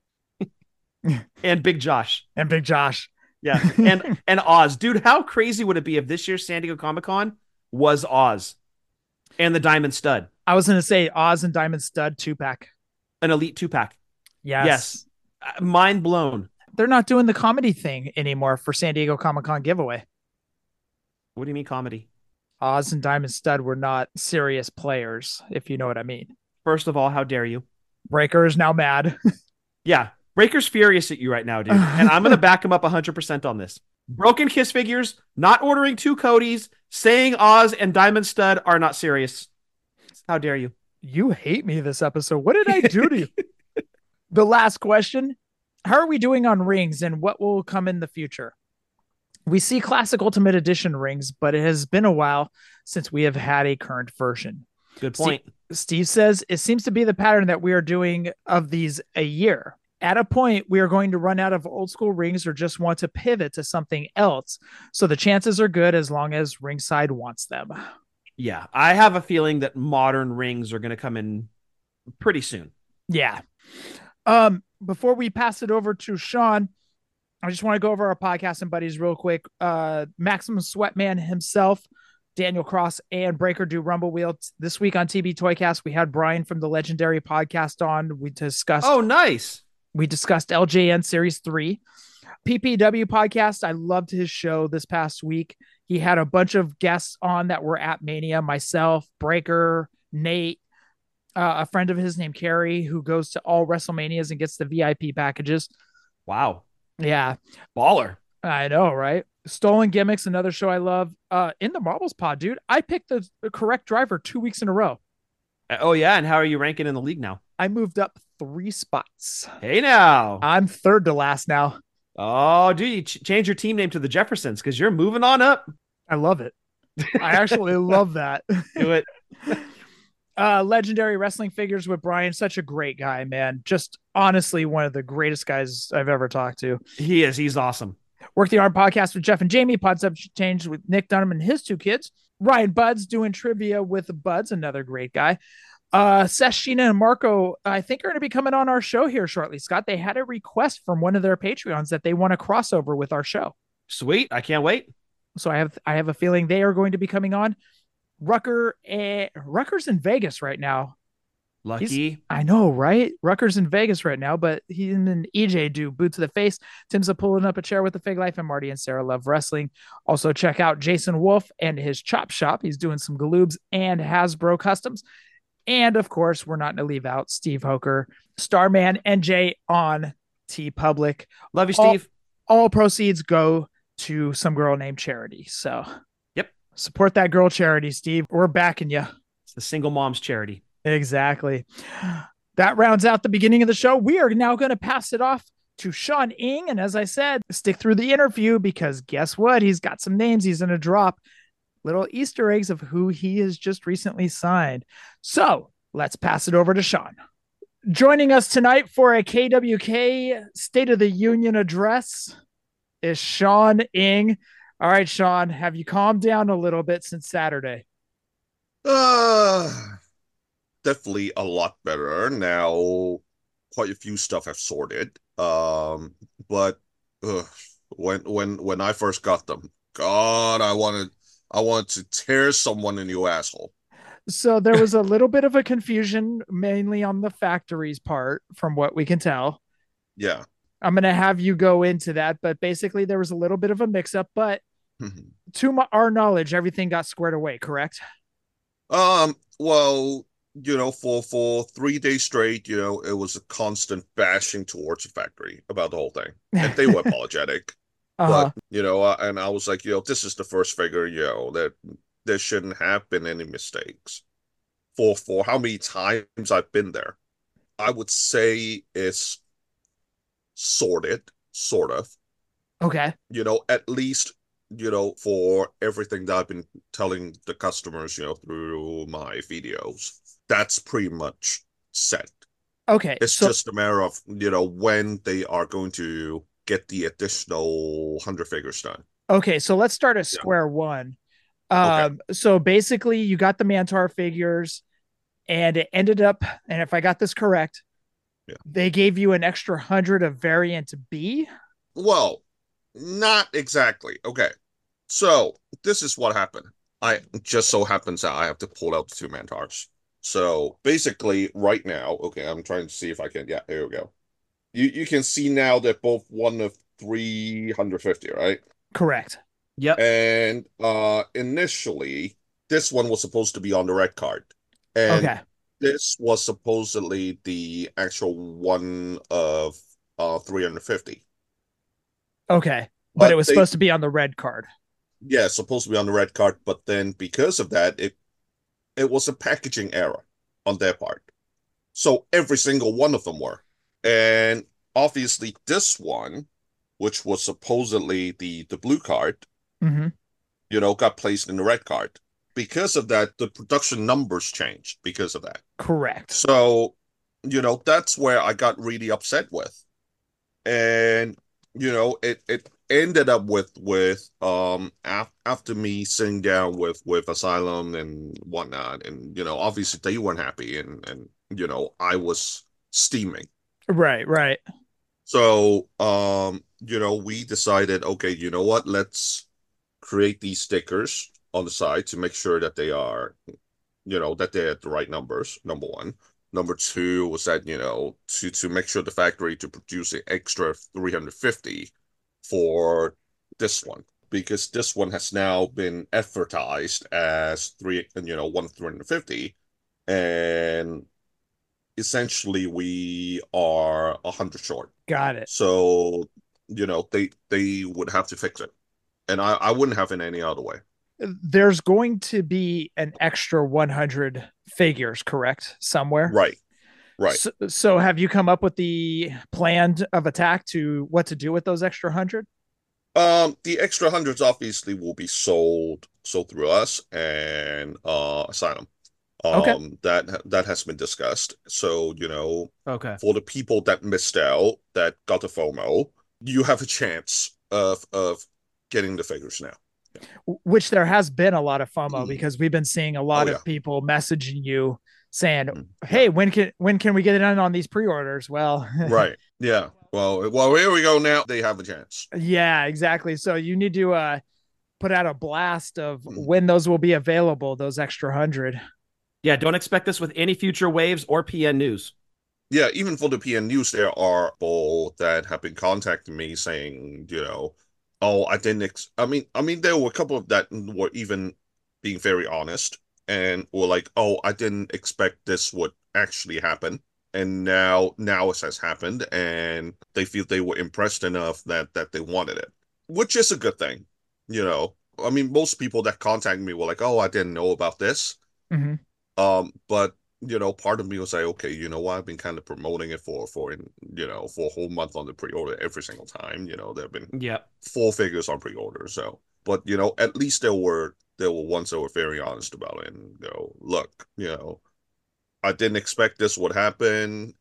And Big Josh. And Big Josh. Yeah, and and Oz. Dude, how crazy would it be if this year's San Diego Comic-Con was Oz and the Diamond Stud? I was going to say Oz and Diamond Stud two-pack. An Elite two-pack. Yes. Yes. Uh, mind blown. They're not doing the comedy thing anymore for San Diego Comic-Con giveaway. What do you mean comedy? Oz and Diamond Stud were not serious players, if you know what I mean. First of all, how dare you? Breaker is now mad. Yeah, Breaker's furious at you right now, dude. And I'm going to back him up one hundred percent on this. Broken Kiss figures, not ordering two Codys, saying Oz and Diamond Stud are not serious. How dare you? You hate me this episode. What did I do to you? The last question. How are we doing on rings and what will come in the future? We see classic Ultimate Edition rings, but it has been a while since we have had a current version. Good point. Steve, Steve says it seems to be the pattern that we are doing of these a year. At a point, we are going to run out of old school rings or just want to pivot to something else. So the chances are good as long as Ringside wants them. Yeah, I have a feeling that modern rings are going to come in pretty soon. Yeah. Um, before we pass it over to Sean, I just want to go over our podcasting buddies real quick. Uh, Maximum Sweatman himself, Daniel Cross, and Breaker do Rumble Wheel. This week on T B Toycast, we had Brian from the Legendary Podcast on. We discussed. Oh, nice. We discussed L J N Series three. P P W podcast. I loved his show this past week. He had a bunch of guests on that were at Mania, myself, Breaker, Nate, uh, a friend of his named Carrie, who goes to all WrestleManias and gets the V I P packages. Wow. Yeah. Baller. I know, right? Stolen Gimmicks, another show I love. Uh, in the Marbles Pod, dude, I picked the, the correct driver two weeks in a row. Oh, yeah. And how are you ranking in the league now? I moved up three spots. Hey, now. I'm third to last now. Oh, dude, you ch- change your team name to the Jeffersons because you're moving on up. I love it. I actually love that. Do it. uh, legendary wrestling figures with Brian. Such a great guy, man. Just honestly, one of the greatest guys I've ever talked to. He is. He's awesome. Work the Arm podcast with Jeff and Jamie. Pod Subject Change with Nick Dunham and his two kids. Ryan Buds doing trivia with Buds, another great guy. Uh, Seth, Sheena, and Marco, I think, are going to be coming on our show here shortly. Scott, they had a request from one of their Patreons that they want a crossover with our show. Sweet. I can't wait. So I have I have a feeling they are going to be coming on. Rucker, uh, Rucker's in Vegas right now. Lucky. He's, I know, right? Rucker's in Vegas right now, but he and E J do boot to the face. Tim's a pulling up a chair with the Fig Life, and Marty and Sarah love wrestling. Also, check out Jason Wolf and his Chop Shop. He's doing some Galoobs and Hasbro customs. And of course, we're not going to leave out Steve Hoker, Starman, and Jay on T Public. Love you, Steve. All, all proceeds go to some girl named Charity. So, yep, support that girl, Charity, Steve. We're backing you. It's the Single Moms Charity. Exactly. That rounds out the beginning of the show. We are now going to pass it off to Sean Ing. And as I said, stick through the interview because guess what? He's got some names he's going to drop. Little Easter eggs of who he has just recently signed. So let's pass it over to Sean. Joining us tonight for a K W K State of the Union address is Sean Ing. All right, Sean, have you calmed down a little bit since Saturday? Uh, definitely a lot better now. Quite a few stuff have sorted. Um, but uh, when when when I first got them, God, I wanted I wanted to tear someone a new asshole. So there was a little bit of a confusion, mainly on the factory's part, from what we can tell. Yeah. I'm going to have you go into that, but basically there was a little bit of a mix-up, but to my, our knowledge, everything got squared away, correct? Um, well, you know, for, for three days straight, you know, it was a constant bashing towards the factory about the whole thing. And they were apologetic. Uh-huh. But, you know, uh, and I was like, you know, this is the first figure, you know, that there shouldn't have been any mistakes. For for how many times I've been there, I would say it's sorted, sort of. Okay. You know, at least, you know, for everything that I've been telling the customers, you know, through my videos, that's pretty much set. Okay. It's so- just a matter of, you know, when they are going to get the additional one hundred figures done. Okay, so let's start at square yeah. one. Um, okay. So basically, you got the Mantar figures, and it ended up, and if I got this correct, yeah. they gave you an extra one hundred of variant B? Well, not exactly. Okay, so this is what happened. I just so happens that I have to pull out the two Mantars. So basically, right now, okay, I'm trying to see if I can, yeah, here we go. You you can see now that both one of three hundred fifty, right? Correct. Yep. And uh, initially, this one was supposed to be on the red card. And okay. this was supposedly the actual one of uh, three hundred fifty. Okay. But, but it was they, supposed to be on the red card. Yeah, supposed to be on the red card. But then because of that, it it was a packaging error on their part. So every single one of them were. And obviously this one, which was supposedly the, the blue card, mm-hmm. you know, got placed in the red card. Because of that, the production numbers changed because of that. Correct. So, you know, that's where I got really upset with. And, you know, it, it ended up with, with um af- after me sitting down with, with Asylum and whatnot. And, you know, obviously they weren't happy. And, and you know, I was steaming. Right, right. So, um, you know, we decided, okay, you know what? Let's create these stickers on the side to make sure that they are, you know, that they're at the right numbers, number one. Number two was that, you know, to, to make sure the factory to produce an extra three hundred fifty for this one, because this one has now been advertised as three, you know, one three hundred fifty, and essentially we are a hundred short. Got it. So, you know, they they would have to fix it, and I I wouldn't have it any other way. There's going to be an extra one hundred figures, correct? Somewhere. Right. Right. So, so have you come up with the plan of attack to what to do with those extra one hundred? Um, the extra hundreds obviously will be sold sold through us and uh Asylum. Um, okay. that that has been discussed. So, you know, okay, for the people that missed out, that got the FOMO, you have a chance of of getting the figures now. Yeah. Which there has been a lot of FOMO mm. because we've been seeing a lot oh, of yeah. people messaging you saying, "Hey, when can when can we get it on on these pre-orders?" Well, right, yeah. Well, well, here we go. Now they have a chance. Yeah, exactly. So you need to uh, put out a blast of mm. when those will be available. Those extra hundred. Yeah, don't expect this with any future waves or P N news. Yeah, even for the P N news, there are people that have been contacting me saying, you know, oh, I didn't. Ex- I mean, I mean, there were a couple of that were even being very honest. And were like, oh, I didn't expect this would actually happen. And now now it has happened. And they feel they were impressed enough that, that they wanted it. Which is a good thing. You know, I mean, most people that contacted me were like, oh, I didn't know about this. Mm-hmm. Um, but, you know, part of me was like, okay, you know what? I've been kind of promoting it for, for you know, for a whole month on the pre-order every single time. You know, there have been yep. four figures on pre-order. So, but, you know, at least there were there were ones that were very honest about it and go, look, you know, I didn't expect this would happen.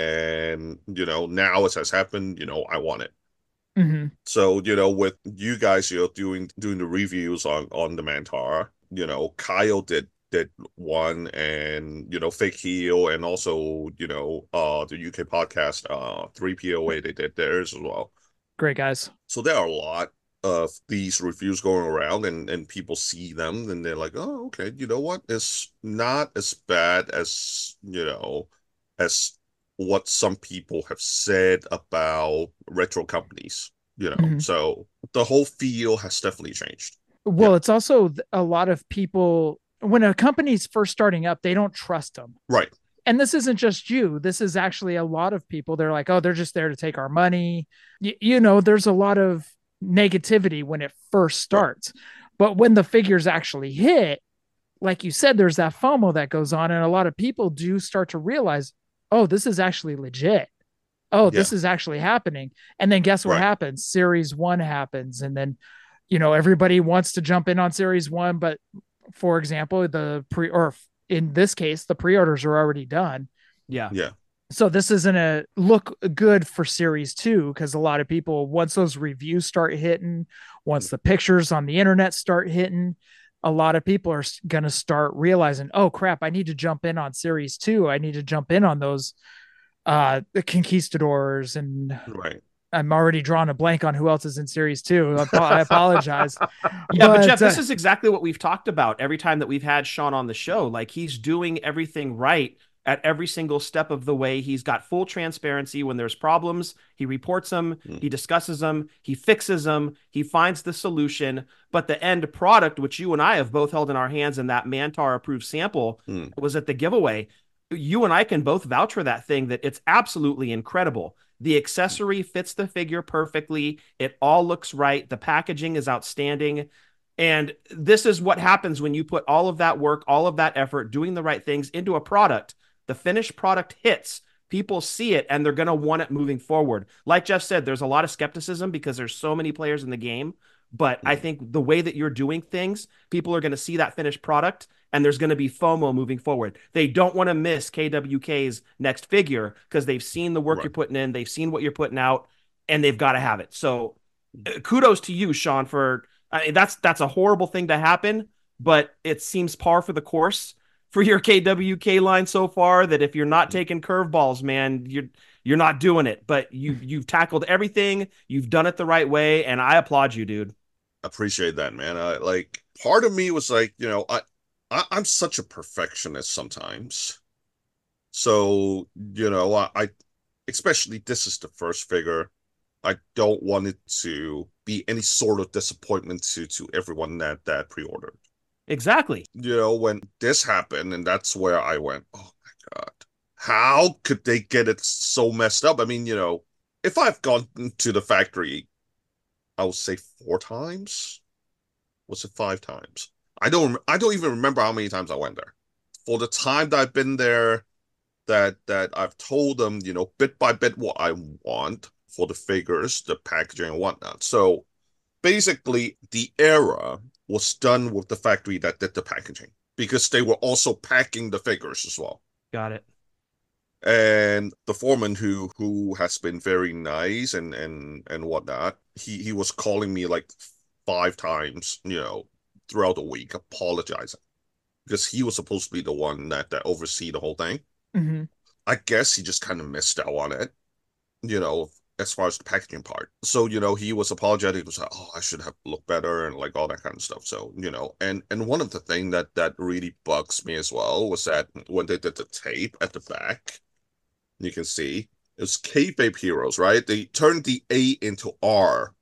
And, you know, now it has happened, you know, I want it. Mm-hmm. So, you know, with you guys, you know, doing, doing the reviews on, on the Mantar, you know, Kyle did, did one and, you know, Fake Heel and also, you know, uh, the U K podcast, uh, three P O A, they did theirs as well. Great guys. So there are a lot of these reviews going around and, and people see them and they're like, oh, okay, you know what? It's not as bad as, you know, as what some people have said about retro companies, you know. Mm-hmm. So the whole feel has definitely changed. Well, yeah. It's also a lot of people, when a company's first starting up, they don't trust them. Right. And this isn't just you. This is actually a lot of people. They're like, oh, they're just there to take our money. Y- you know, there's a lot of negativity when it first starts, but when the figures actually hit, like you said, there's that FOMO that goes on, and a lot of people do start to realize, oh, this is actually legit. Oh, yeah. This is actually happening. And then guess what right. happens? Series one happens, and then, you know, everybody wants to jump in on series one, but for example, the pre or in this case, the pre-orders are already done. Yeah. Yeah. So this isn't a look good for series two, because a lot of people, once those reviews start hitting, once the pictures on the internet start hitting, a lot of people are going to start realizing, oh crap, I need to jump in on series two. I need to jump in on those, uh, the Conquistadors, and right. I'm already drawing a blank on who else is in series two. I apologize. Yeah, but, but Jeff, uh, this is exactly what we've talked about every time that we've had Sean on the show. Like, he's doing everything right at every single step of the way. He's got full transparency. When there's problems, he reports them, mm. he discusses them, he fixes them, he finds the solution. But the end product, which you and I have both held in our hands in that Mantar approved sample, mm. was at the giveaway. You and I can both vouch for that thing, that it's absolutely incredible. The accessory fits the figure perfectly. It all looks right. The packaging is outstanding. And this is what happens when you put all of that work, all of that effort, doing the right things into a product. The finished product hits, people see it, and they're going to want it moving forward. Like Jeff said, there's a lot of skepticism because there's so many players in the game. But I think the way that you're doing things, people are going to see that finished product, and there's going to be FOMO moving forward. They don't want to miss K W K's next figure because they've seen the work right. you're putting in, they've seen what you're putting out, and they've got to have it. So kudos to you, Sean, for I mean, that's that's a horrible thing to happen, but it seems par for the course for your K W K line so far, that if you're not taking curveballs, man, you're you're not doing it. But you you've tackled everything, you've done it the right way, and I applaud you, dude. Appreciate that, man. I, like, part of me was like, you know, I, I I'm such a perfectionist sometimes. So, you know, I, I especially this is the first figure. I don't want it to be any sort of disappointment to to everyone that that pre-ordered. Exactly. You know, when this happened, and that's where I went, oh my God, how could they get it so messed up? I mean, you know, if I've gone to the factory, I would say four times. Was it five times? I don't. I don't even remember how many times I went there. For the time that I've been there, that that I've told them, you know, bit by bit what I want for the figures, the packaging and whatnot. So basically, the error was done with the factory that did the packaging, because they were also packing the figures as well. Got it. And the foreman, who who has been very nice and and and whatnot, he he was calling me like five times, you know, throughout the week, apologizing, because he was supposed to be the one that that oversee the whole thing. Mm-hmm. I guess he just kind of missed out on it, you know, as far as the packaging part. So, you know, he was apologetic. He was like, oh, I should have looked better and like all that kind of stuff. So, you know, and and one of the things that that really bugs me as well was that when they did the tape at the back, you can see it's Kayfabe Heroes, right? They turned the A into R.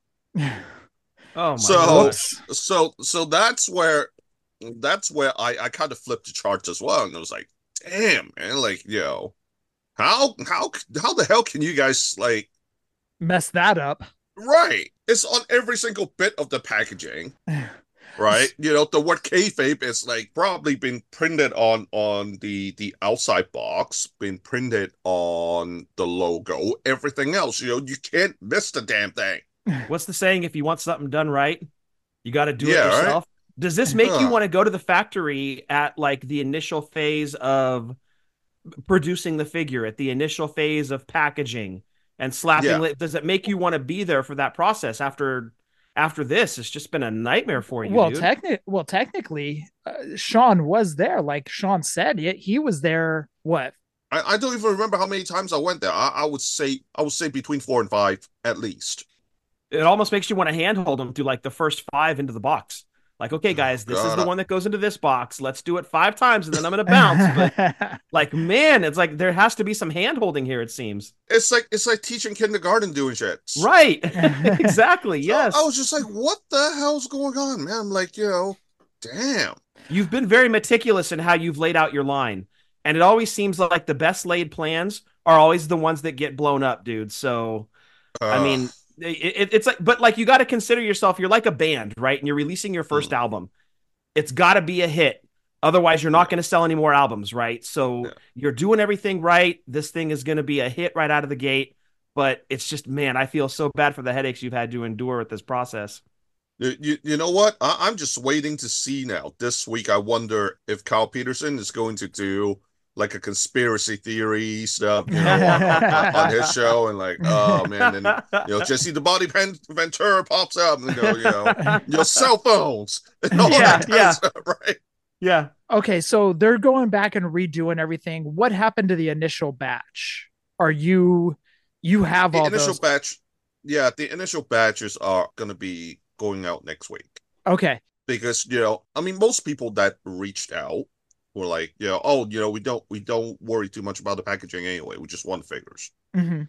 Oh my so, gosh. So so that's where that's where I, I kind of flipped the charts as well. And it was like, damn, man, like, yo, how how how the hell can you guys like mess that up? Right. It's on every single bit of the packaging. Right? You know, the word kayfabe is like probably been printed on on the the outside box, been printed on the logo, everything else. You know, you can't miss the damn thing. What's the saying? If you want something done right, you got to do Yeah, it yourself. right? Does this make Huh. you want to go to the factory at like the initial phase of producing the figure, at the initial phase of packaging and slapping? Yeah. Li- Does it make you want to be there for that process after after this? It's just been a nightmare for you, Well, dude. techni- well, technically, uh, Sean was there. Like Sean said, he, he was there. What? I, I don't even remember how many times I went there. I, I would say I would say between four and five at least. It almost makes you want to handhold them through like the first five into the box. Like, okay, guys, this God, is the I- one that goes into this box. Let's do it five times and then I'm going to bounce. But like, man, it's like there has to be some hand holding here, it seems. It's like it's like teaching kindergarten doing shit. Right. Exactly. So Yes. I was just like, what the hell's going on, man? I'm like, you know, damn. You've been very meticulous in how you've laid out your line. And it always seems like the best laid plans are always the ones that get blown up, dude. So, I Uh, mean, it, it, it's like, but like, you got to consider yourself, you're like a band, right? And you're releasing your first Mm. album. It's got to be a hit. Otherwise, you're not going to sell any more albums, right? So Yeah. you're doing everything right. This thing is going to be a hit right out of the gate. But it's just, man, I feel so bad for the headaches you've had to endure with this process. You, you, you know what? I, I'm just waiting to see now. This week, I wonder if Kyle Peterson is going to do like a conspiracy theory stuff, you know, on, on, on his show, and like, oh man, and you know, Jesse the Body Pen Ventura pops up and go, you know, your cell phones and all Yeah, that kind yeah. of stuff, right? Yeah. Okay, so they're going back and redoing everything. What happened to the initial batch? Are you you have The all initial those? batch, yeah, the initial batches are going to be going out next week. Okay. Because, you know, I mean, most people that reached out were like, you know, oh, you know, we don't we don't worry too much about the packaging anyway. We just want figures. hmm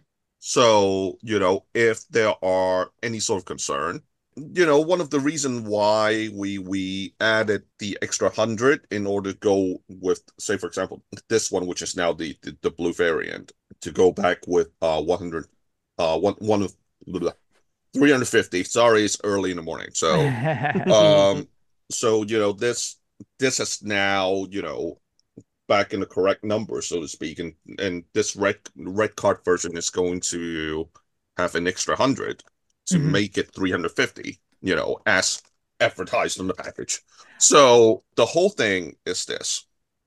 So, you know, if there are any sort of concern, you know, one of the reasons why we we added the extra hundred in order to go with, say, for example, this one, which is now the the, the blue variant, to go back with uh one hundred, uh one one of three hundred fifty. Sorry, it's early in the morning. So, um, so you know, this this is now, you know, back in the correct number, so to speak, and and this red red card version is going to have an extra hundred to Mhm. make it three hundred fifty, you know, as advertised on the package. So the whole thing is this.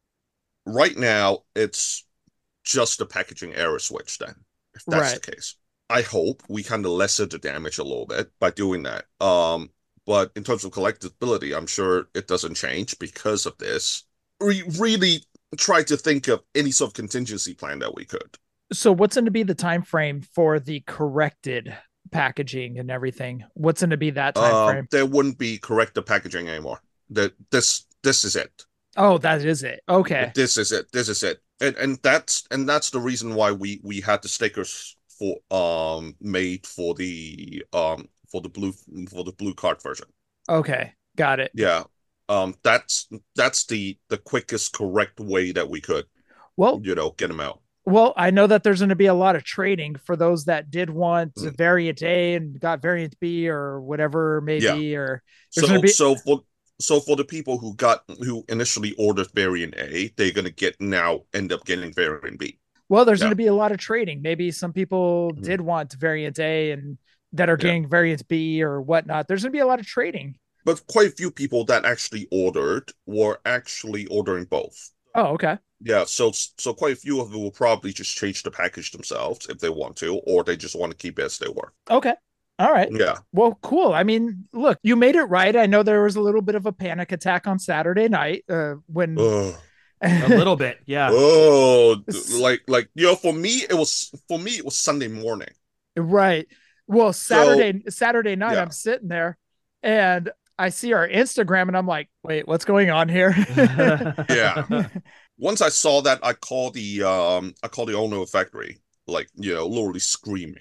Right now, it's just a packaging error switch then, if that's Right. the case. I hope we kind of lessen the damage a little bit by doing that. Um, but in terms of collectability, I'm sure it doesn't change because of this. We really try to think of any sort of contingency plan that we could. So what's going to be the time frame for the corrected packaging and everything? What's going to be that time Um, frame? there wouldn't be corrective packaging anymore. That this this is it. Oh, that is it. Okay. This is it. This is it. And and that's and that's the reason why we we had the stickers for um made for the um for the blue for the blue card version. Okay, got it. Yeah. Um, that's that's the the quickest, correct way that we could, well, you know, get them out. Well, I know that there's going to be a lot of trading for those that did want Mm. variant A and got variant B or whatever maybe. Yeah. Or So gonna be... so for so for the people who got who initially ordered variant A, they're going to get now end up getting variant B. Well, there's Yeah. going to be a lot of trading. Maybe some people Mm. did want variant A and that are Yeah. getting variant B or whatnot. There's going to be a lot of trading. But quite a few people that actually ordered were actually ordering both. Oh, okay. Yeah, so so quite a few of them will probably just change the package themselves if they want to, or they just want to keep it as they were. Okay. All right. Yeah. Well, cool. I mean, look, you made it right. I know there was a little bit of a panic attack on Saturday night uh, when Ugh. A little bit, yeah. Oh, like like you know, for me it was for me it was Sunday morning. Right. Well, Saturday So, Saturday night, yeah. I'm sitting there and I see our Instagram and I'm like, wait, what's going on here? Yeah. Once I saw that, I called the um I called the owner of the factory, like, you know, literally screaming.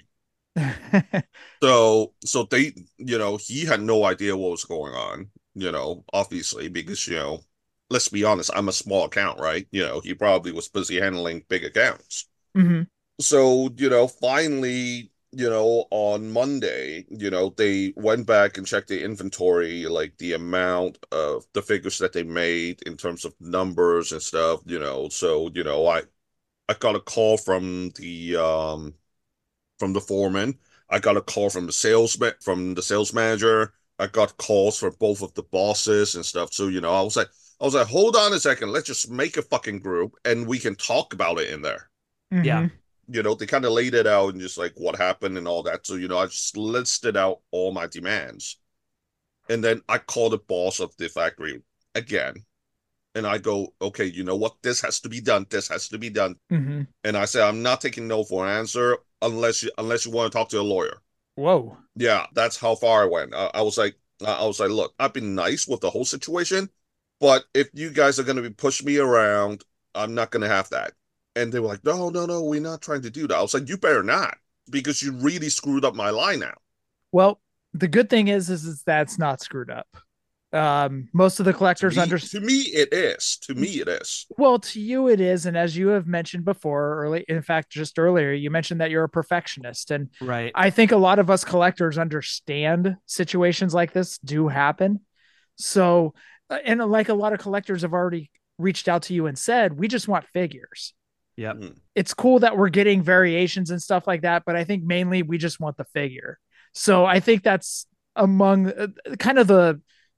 So so they, you know, he had no idea what was going on, you know, obviously, because, you know, let's be honest, I'm a small account, right? You know, he probably was busy handling big accounts. Mhm. So, you know, finally, you know, on Monday, you know, they went back and checked the inventory, like the amount of the figures that they made in terms of numbers and stuff, you know. So, you know, I I got a call from the um from the foreman. I got a call from the salesman from the sales manager. I got calls from both of the bosses and stuff. So, you know, I was like I was like, hold on a second, let's just make a fucking group and we can talk about it in there. Mhm. Yeah. You know, they kind of laid it out and just like what happened and all that. So, you know, I just listed out all my demands. And then I called the boss of the factory again. And I go, okay, you know what? This has to be done. This has to be done. Mhm. And I say, I'm not taking no for an answer unless you unless you want to talk to a lawyer. Whoa. Yeah, that's how far I went. I, I was like, I was like, look, I've been nice with the whole situation, but if you guys are going to be pushing me around, I'm not going to have that. And they were like, no, no, no, we're not trying to do that. I was like, you better not, because you really screwed up my line now. Well, the good thing is, is, is that's not screwed up. Um, most of the collectors To me, understand. to me, it is. To me, it is. Well, to you it is, and as you have mentioned before, early, in fact, just earlier, you mentioned that you're a perfectionist, and Right. I think a lot of us collectors understand situations like this do happen. So, uh, and like a lot of collectors have already reached out to you and said, we just want figures. Yep. Mm. It's cool that we're getting variations and stuff like that, but I think mainly we just want the figure. So I think that's among uh, kind of the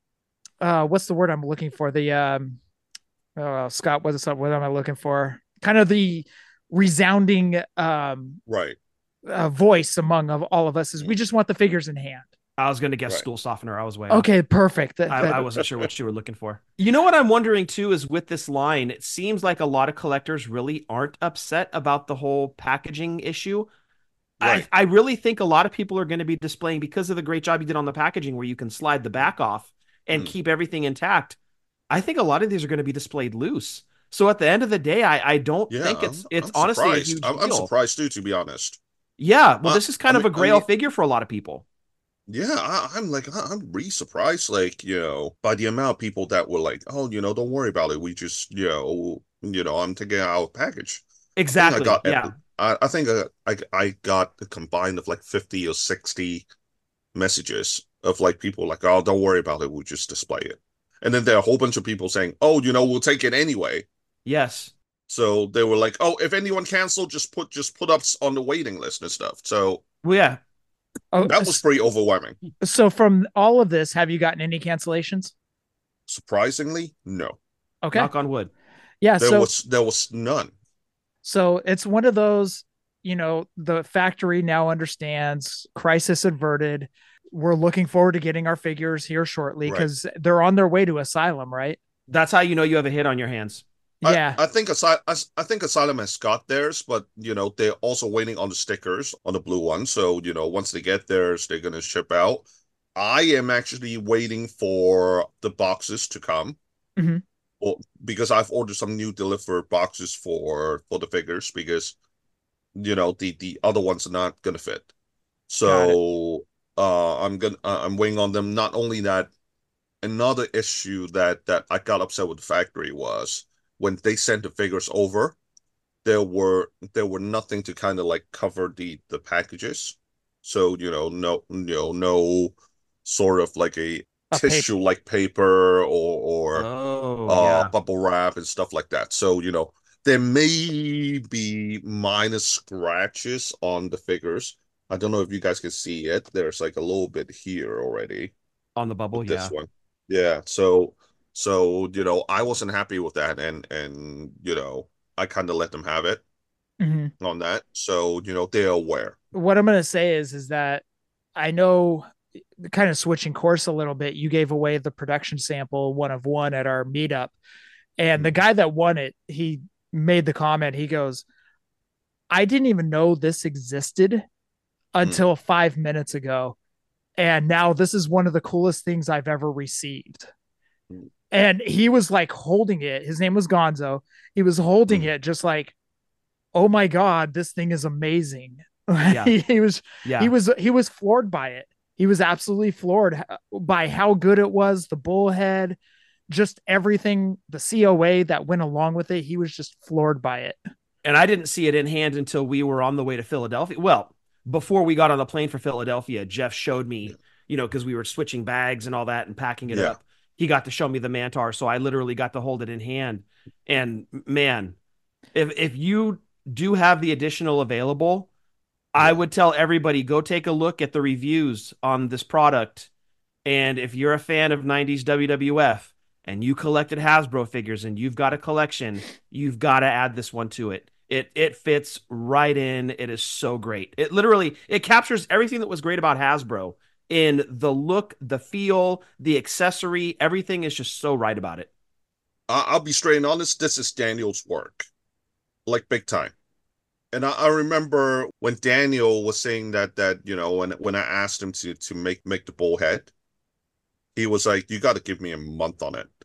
uh what's the word I'm looking for? The um oh, Scott, what's up? What am I looking for? Kind of the resounding um Right. uh, voice among of all of us is we just want the figures in hand. I was going to guess Right. stool softener. I was way off. Okay, perfect. That- I, that- I wasn't sure what you were looking for. You know what I'm wondering too is with this line, it seems like a lot of collectors really aren't upset about the whole packaging issue. Right. I, I really think a lot of people are going to be displaying, because of the great job you did on the packaging where you can slide the back off and Mm. keep everything intact. I think a lot of these are going to be displayed loose. So at the end of the day, I, I don't Yeah, think it's I'm- it's I'm honestly a surprised. huge I'm, I'm deal. surprised too, to be honest. Yeah, well, Uh, this is kind I of a mean- I grail mean- figure for a lot of people. Yeah, I, I'm like, I- I'm really surprised, like, you know, by the amount of people that were like, oh, you know, don't worry about it. We just, you know, you know, I'm taking out a package. Exactly. I got, Yeah. I, I think I, I, I got a combined of like fifty or sixty messages of like people like, oh, don't worry about it. We'll just display it. And then there are a whole bunch of people saying, oh, you know, we'll take it anyway. Yes. So they were like, oh, if anyone canceled, just put, just put us on the waiting list and stuff. So Well, yeah. oh, that was pretty overwhelming. so from all of this, have you gotten any cancellations? Surprisingly, no. Okay. Knock on wood. Yeah. There so was, there was none. So it's one of those, you know, the factory now understands crisis averted. We're looking forward to getting our figures here shortly Right. because they're on their way to Asylum, right? That's how you know you have a hit on your hands. Yeah. I, I think Asylum, I think Asylum has got theirs, but you know they're also waiting on the stickers on the blue one. So you know once they get theirs, they're gonna ship out. I am actually waiting for the boxes to come, Mhm. well, because I've ordered some new delivered boxes for for the figures because you know, the the other ones are not gonna fit. So uh, I'm gonna uh, I'm waiting on them. Not only that, another issue that that I got upset with the factory was when they sent the figures over, there were there were nothing to kind of like cover the the packages. So, you know, no, you know, no sort of like a, A tissue like paper or or Oh, uh yeah. bubble wrap and stuff like that. So, you know, there may be minor scratches on the figures. I don't know if you guys can see it. There's like a little bit here already On the bubble, with this yeah. one. Yeah. So so, you know, I wasn't happy with that and and you know, I kind of let them have it Mhm. on that. So, you know, they're aware. What I'm going to say is, is that I know, kind of switching course a little bit, you gave away the production sample one of one at our meetup. And the guy that won it, he made the comment, he goes, I didn't even know this existed until five minutes ago. And now this is one of the coolest things I've ever received. And he was like holding it. His name was Gonzo. He was holding it just like, oh my God, this thing is amazing. Yeah. he, he was, Yeah. he was, he was floored by it. He was absolutely floored by how good it was. The bullhead, just everything, the C O A that went along with it. He was just floored by it. And I didn't see it in hand until we were on the way to Philadelphia. Well, before we got on the plane for Philadelphia, Jeff showed me, yeah. you know, because we were switching bags and all that and packing it Yeah. up. He got to show me the Mantar, so I literally got to hold it in hand. And man, if if you do have the additional available, yeah. I would tell everybody, go take a look at the reviews on this product. And if you're a fan of nineties W W F and you collected Hasbro figures and you've got a collection, you've got to add this one to it. It it fits right in. It is so great. It literally, it captures everything that was great about Hasbro in the look, the feel, the accessory. Everything is just so right about it. I'll be straight and honest. This is Daniel's work, like big time. And I, I remember when Daniel was saying that that you know when when I asked him to to make make the bullhead, he was like, "You got to give me a month on it."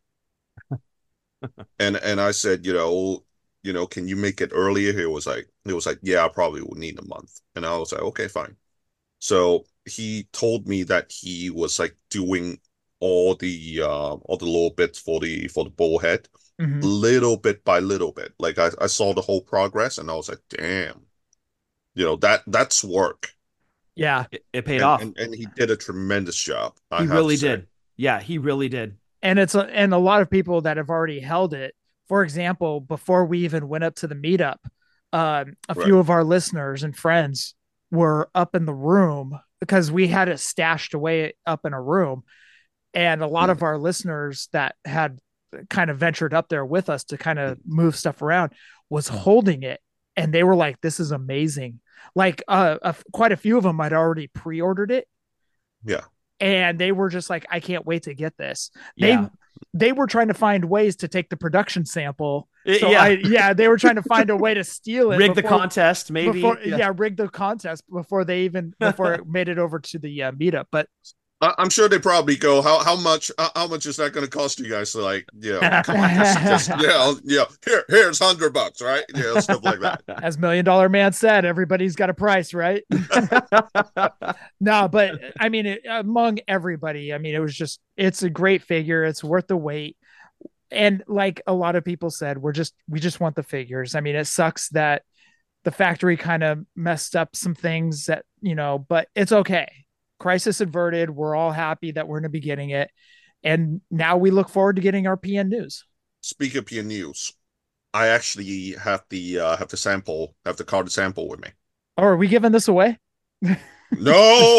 and and I said, you know. you know, can you make it earlier? He was like, he was like, yeah, I probably would need a month. And I was like, okay, fine. So he told me that he was like doing all the uh all the little bits for the for the bullhead, mm-hmm. little bit by little bit. Like I, I saw the whole progress and I was like, damn, you know, that that's work. Yeah. It, it paid and, off. And, and he did a tremendous job. He really did. Yeah, he really did. And it's a, and a lot of people that have already held it. For example, before we even went up to the meetup, um, a right. few of our listeners and friends were up in the room because we had it stashed away up in a room. And a lot mm. of our listeners that had kind of ventured up there with us to kind of mm. move stuff around was mm. holding it. And they were like, this is amazing. Like uh, a, quite a few of them had already pre-ordered it. Yeah. And they were just like, I can't wait to get this. They, yeah. They were trying to find ways to take the production sample. So yeah. I, yeah, they were trying to find a way to steal it. Rig before, the contest, maybe. Before, yeah. yeah, rig the contest before they even, before it made it over to the uh, meetup. But I'm sure they probably go, how how much uh, how much is that going to cost you guys? So like, yeah, come on, just, just yeah, yeah. Here, here's hundred bucks, right? Yeah, stuff like that. As Million Dollar Man said, everybody's got a price, right? No, but I mean, it, among everybody, I mean, it was just, it's a great figure. It's worth the wait. And like a lot of people said, we're just, we just want the figures. I mean, it sucks that the factory kind of messed up some things that, you know, but it's okay. Crisis averted. We're all happy that we're going to be getting it. And now we look forward to getting our P N news. Speaking of P N news, I actually have the, uh, have the sample, have the carded sample with me. Oh, are we giving this away? No,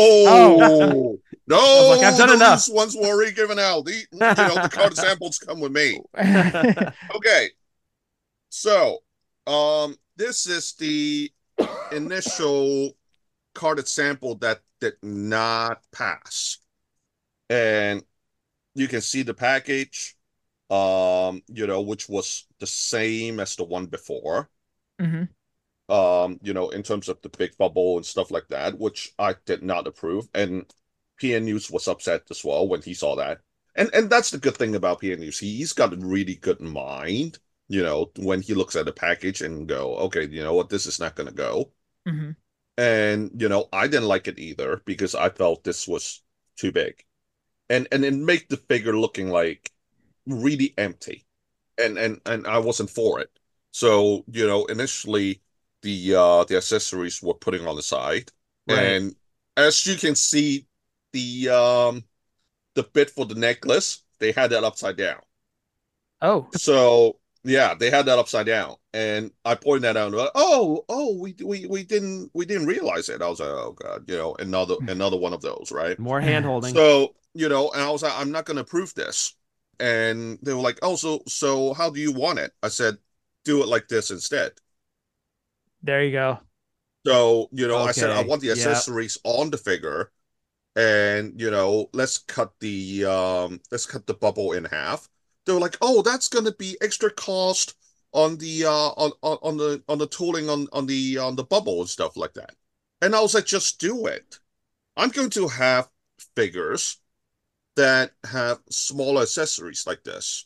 oh. no, like, I've done those enough. Ones were already given out. The, you know, the carded samples come with me. Okay. So, um, this is the initial carded sample that did not pass, and you can see the package, um, you know, which was the same as the one before. Mm-hmm. Um, you know, in terms of the big bubble and stuff like that, which I did not approve, and P N News was upset as well when he saw that. And and that's the good thing about P N News. He's got a really good mind, you know, when he looks at a package and go, okay, you know what, this is not going to go. Mm-hmm. And, you know, I didn't like it either because I felt this was too big. And and it made the figure looking like really empty. And and and I wasn't for it. So, you know, initially the uh the accessories were putting on the side. Right. And as you can see, the um the bit for the necklace, they had that upside down. Oh. So yeah, they had that upside down, and I pointed that out. Like, oh, oh, we we we didn't we didn't realize it. I was like, oh god, you know, another another one of those, right? More hand holding. So you know, and I was like, I'm not going to prove this, and they were like, oh, so so how do you want it? I said, do it like this instead. There you go. So you know, Okay. I said I want the Yep. accessories on the figure, and you know, let's cut the um, let's cut the bubble in half. They were like, "Oh, that's going to be extra cost on the uh on, on on the on the tooling on on the on the bubble and stuff like that." And I was like, "Just do it. I'm going to have figures that have smaller accessories like this."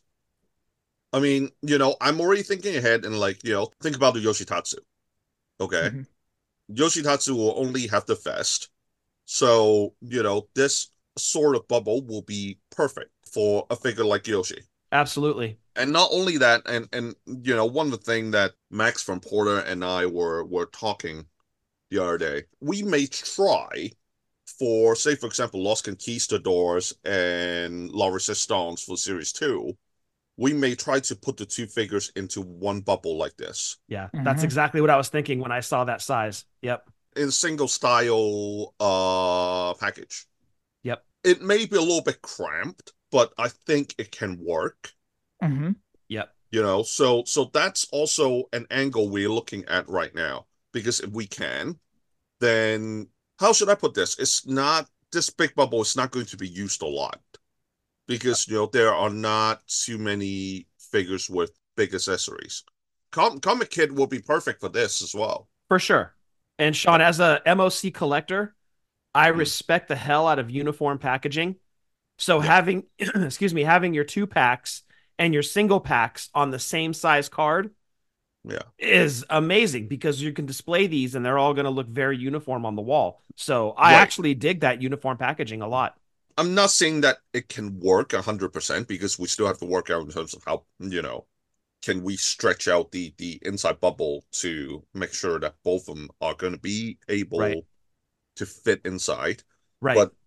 I mean, you know, I'm already thinking ahead and like, you know, think about the Yoshitatsu. Okay. Mhm. Yoshitatsu will only have the vest. So, you know, this sort of bubble will be perfect for a figure like Yoshi. Absolutely. And not only that, and and you know, one of the things that Max from Porter and I were were talking the other day, we may try for, say, for example, Los Conquistadors and La Resistance for Series two, we may try to put the two figures into one bubble like this. Yeah, Mhm. that's exactly what I was thinking when I saw that size. Yep. In single style uh package. Yep. It may be a little bit cramped, but I think it can work. Mm-hmm. Yep. You know, so so that's also an angle we're looking at right now. Because if we can, then how should I put this? It's not this big bubble is not going to be used a lot. Because you know, there are not too many figures with big accessories. Com- Comic Kid will be perfect for this as well. For sure. And Sean, as a M O C collector, I Mm. respect the hell out of uniform packaging. So Yeah. having, excuse me, having your two packs and your single packs on the same size card Yeah. is amazing because you can display these and they're all going to look very uniform on the wall. So I Right. actually dig that uniform packaging a lot. I'm not saying that it can work one hundred percent because we still have to work out in terms of how, you know, can we stretch out the the inside bubble to make sure that both of them are going to be able Right. to fit inside. Right. But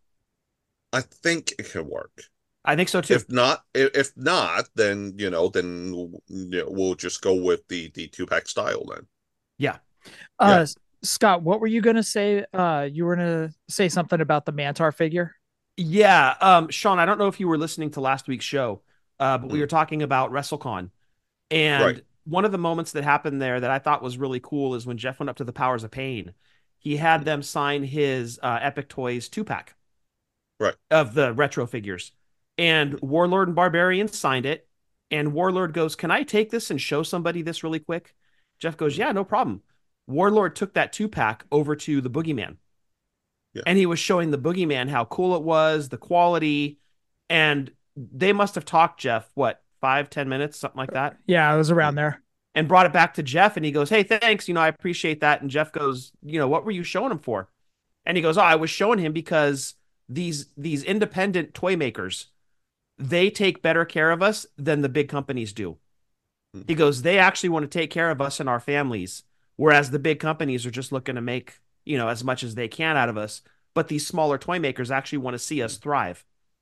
I think it can work. I think so too. If not, if, if not, then, you know, then you know, we'll just go with the, the two-pack style then. yeah. Uh, Scott, what were you going to say? Uh, you were going to say something about the Mantar figure? Yeah. Um, Sean, I don't know if you were listening to last week's show, uh, but we Mm. were talking about WrestleCon. And Right. one of the moments that happened there that I thought was really cool is when Jeff went up to the Powers of Pain. He had them sign his uh, Epic Toys two-pack Right. of the retro figures. And Warlord and Barbarian signed it. And Warlord goes, "Can I take this and show somebody this really quick?" Jeff goes, "Yeah, no problem." Warlord took that two-pack over to the Boogeyman. Yeah. And he was showing the Boogeyman how cool it was, the quality. And they must have talked, Jeff, what, five, ten minutes, something like that? Yeah, it was around there. And brought it back to Jeff. And he goes, "Hey, thanks. You know, I appreciate that." And Jeff goes, "You know, what were you showing him for?" And he goes, "Oh, I was showing him because these these independent toy makers, they take better care of us than the big companies do." Hmm. He goes, "They actually want to take care of us and our families, whereas the big companies are just looking to make, you know, as much as they can out of us. But these smaller toy makers actually want to see us thrive."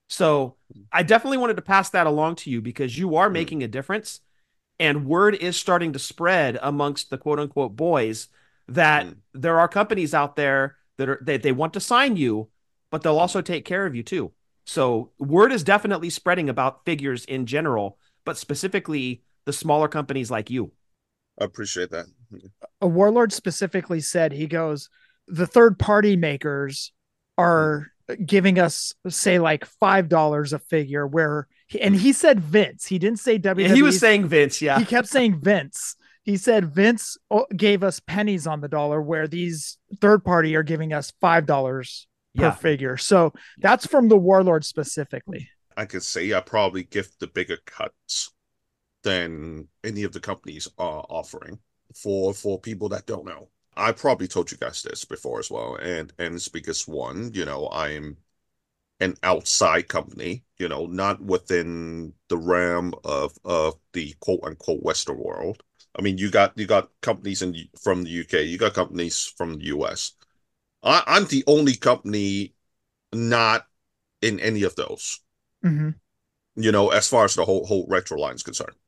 So I definitely wanted to pass that along to you because you are making a difference. And word is starting to spread amongst the quote unquote boys that Mm. there are companies out there that are that they want to sign you, but they'll also take care of you too. So word is definitely spreading about figures in general, but specifically the smaller companies like you. I appreciate that. A Warlord specifically said, he goes, the third party makers are giving us, say, like five dollars a figure, where, and he said Vince, he didn't say W W E. Yeah, he was saying Vince. Yeah. He kept saying Vince. He said Vince gave us pennies on the dollar, where these third party are giving us five dollars per Yeah. figure. So that's from the Warlord specifically. I could say I probably give the bigger cuts than any of the companies are offering for for people that don't know. I probably told you guys this before as well, and and it's because one, you know, I'm an outside company, you know, not within the realm of of the quote unquote Western world. I mean, you got you got companies in from the U K, you got companies from the U S. I, I'm the only company not in any of those. Mm-hmm. You know, as far as the whole whole retro line is concerned.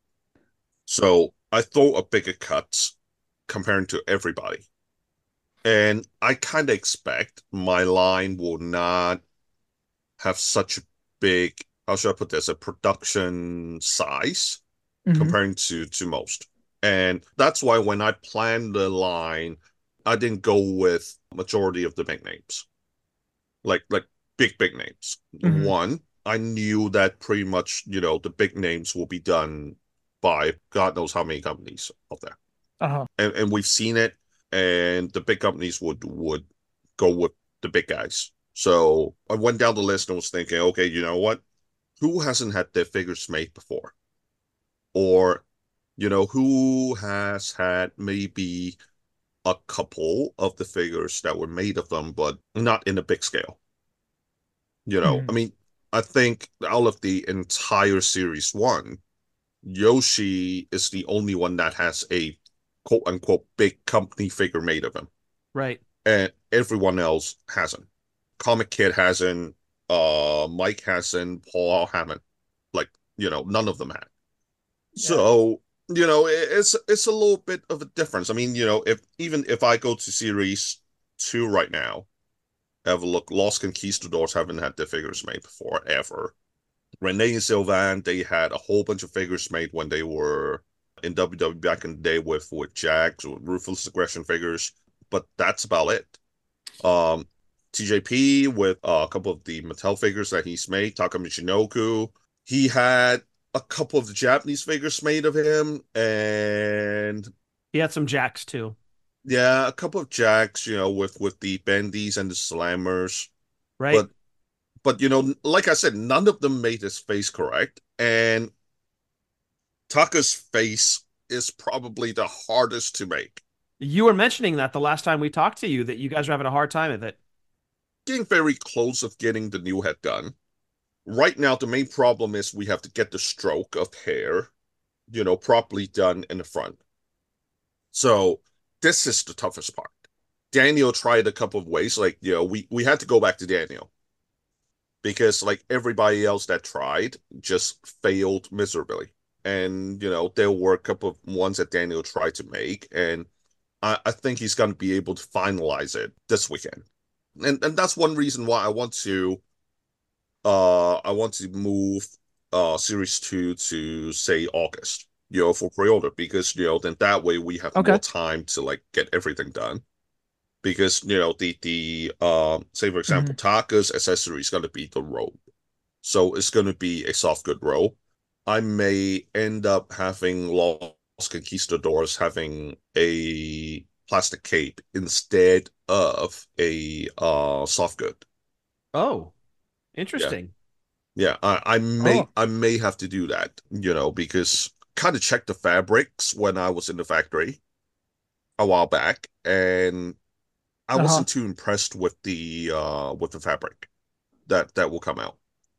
So I throw a bigger cut comparing to everybody. And I kind of expect my line will not have such a big, how should I put this, a production size Mm-hmm. comparing to, to most. And that's why when I planned the line, I didn't go with majority of the big names. Like, like big, big names. Mm-hmm. One, I knew that pretty much, you know, the big names will be done by God knows how many companies out there. Uh-huh. And, and we've seen it, and the big companies would would go with the big guys. So I went down the list and was thinking, okay, you know what? Who hasn't had their figures made before? Or, you know, who has had maybe a couple of the figures that were made of them, but not in a big scale? You know, Mm-hmm. I mean, I think out of the entire series one, Yoshi is the only one that has a quote unquote big company figure made of him. Right. And everyone else hasn't. Comic Kid hasn't, uh, Mike hasn't, Paul Hammond. Like, you know, none of them had. Yeah. So, you know, it, it's it's a little bit of a difference. I mean, you know, if even if I go to series two right now, have a look, Los Conquistadors haven't had their figures made before, ever. Renee and Sylvan, they had a whole bunch of figures made when they were in W W E back in the day with, with Jax or Ruthless Aggression figures, but that's about it. Um, T J P with uh, a couple of the Mattel figures that he's made, Taka Michinoku, he had a couple of the Japanese figures made of him, and he had some Jacks too. Yeah, a couple of Jacks, you know, with with the Bendies and the Slammers, right? But but you know, like I said, none of them made his face correct, and Taka's face is probably the hardest to make. You were mentioning that the last time we talked to you, that you guys are having a hard time with it. Getting very close of getting the new head done. Right now, the main problem is we have to get the stroke of hair, you know, properly done in the front. So this is the toughest part. Daniel tried a couple of ways. Like, you know, we, we had to go back to Daniel. Because, like, everybody else that tried just failed miserably. And, you know, there were a couple of ones that Daniel tried to make. And I, I think he's going to be able to finalize it this weekend. And and that's one reason why I want to uh I want to move uh series two to, say, August, you know, for pre-order, because, you know, then that way we have okay. more time to, like, get everything done. Because, you know, the the um say for example, mm-hmm. Taka's accessory is going to be the robe, so it's going to be a soft good robe. I may end up having Los Conquistadors having a plastic cape instead of a uh soft good. Oh, interesting. Yeah, yeah I, I may oh. I may have to do that, you know, because kind of checked the fabrics when I was in the factory a while back, and I uh-huh. wasn't too impressed with the uh with the fabric that that will come out.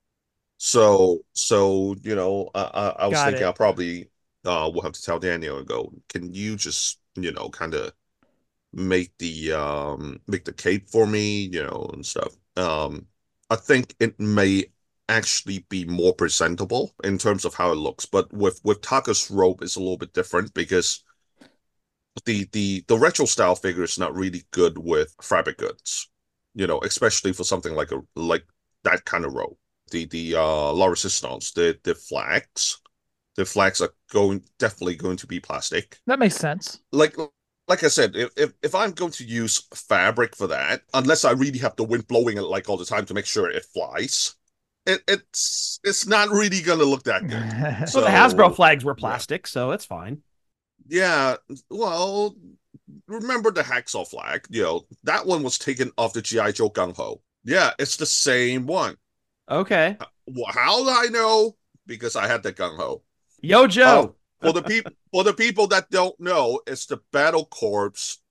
So so you know, I I, I was Got thinking it. I'll probably uh will have to tell Daniel and go, can you just, you know, kind of make the um make the cape for me, you know, and stuff. Um, I think it may actually be more presentable in terms of how it looks, but with with Taka's robe is a little bit different because the the the retro style figure is not really good with fabric goods, you know, especially for something like a like that kind of robe. The the uh La Resistance, the the flags, the flags are going definitely going to be plastic. That makes sense. Like like I said, if if, if I'm going to use fabric for that, unless I really have the wind blowing it like all the time to make sure it flies, it, it's it's not really gonna look that good. So, so the Hasbro flags were plastic, yeah. So it's fine. Yeah, well, remember the Hacksaw flag? You know, that one was taken off the G I. Joe Gung Ho. Yeah, it's the same one. Okay. How do I know? Because I had the Gung Ho. Yo, Joe. Um, for the people, for the people that don't know, it's the Battle Corps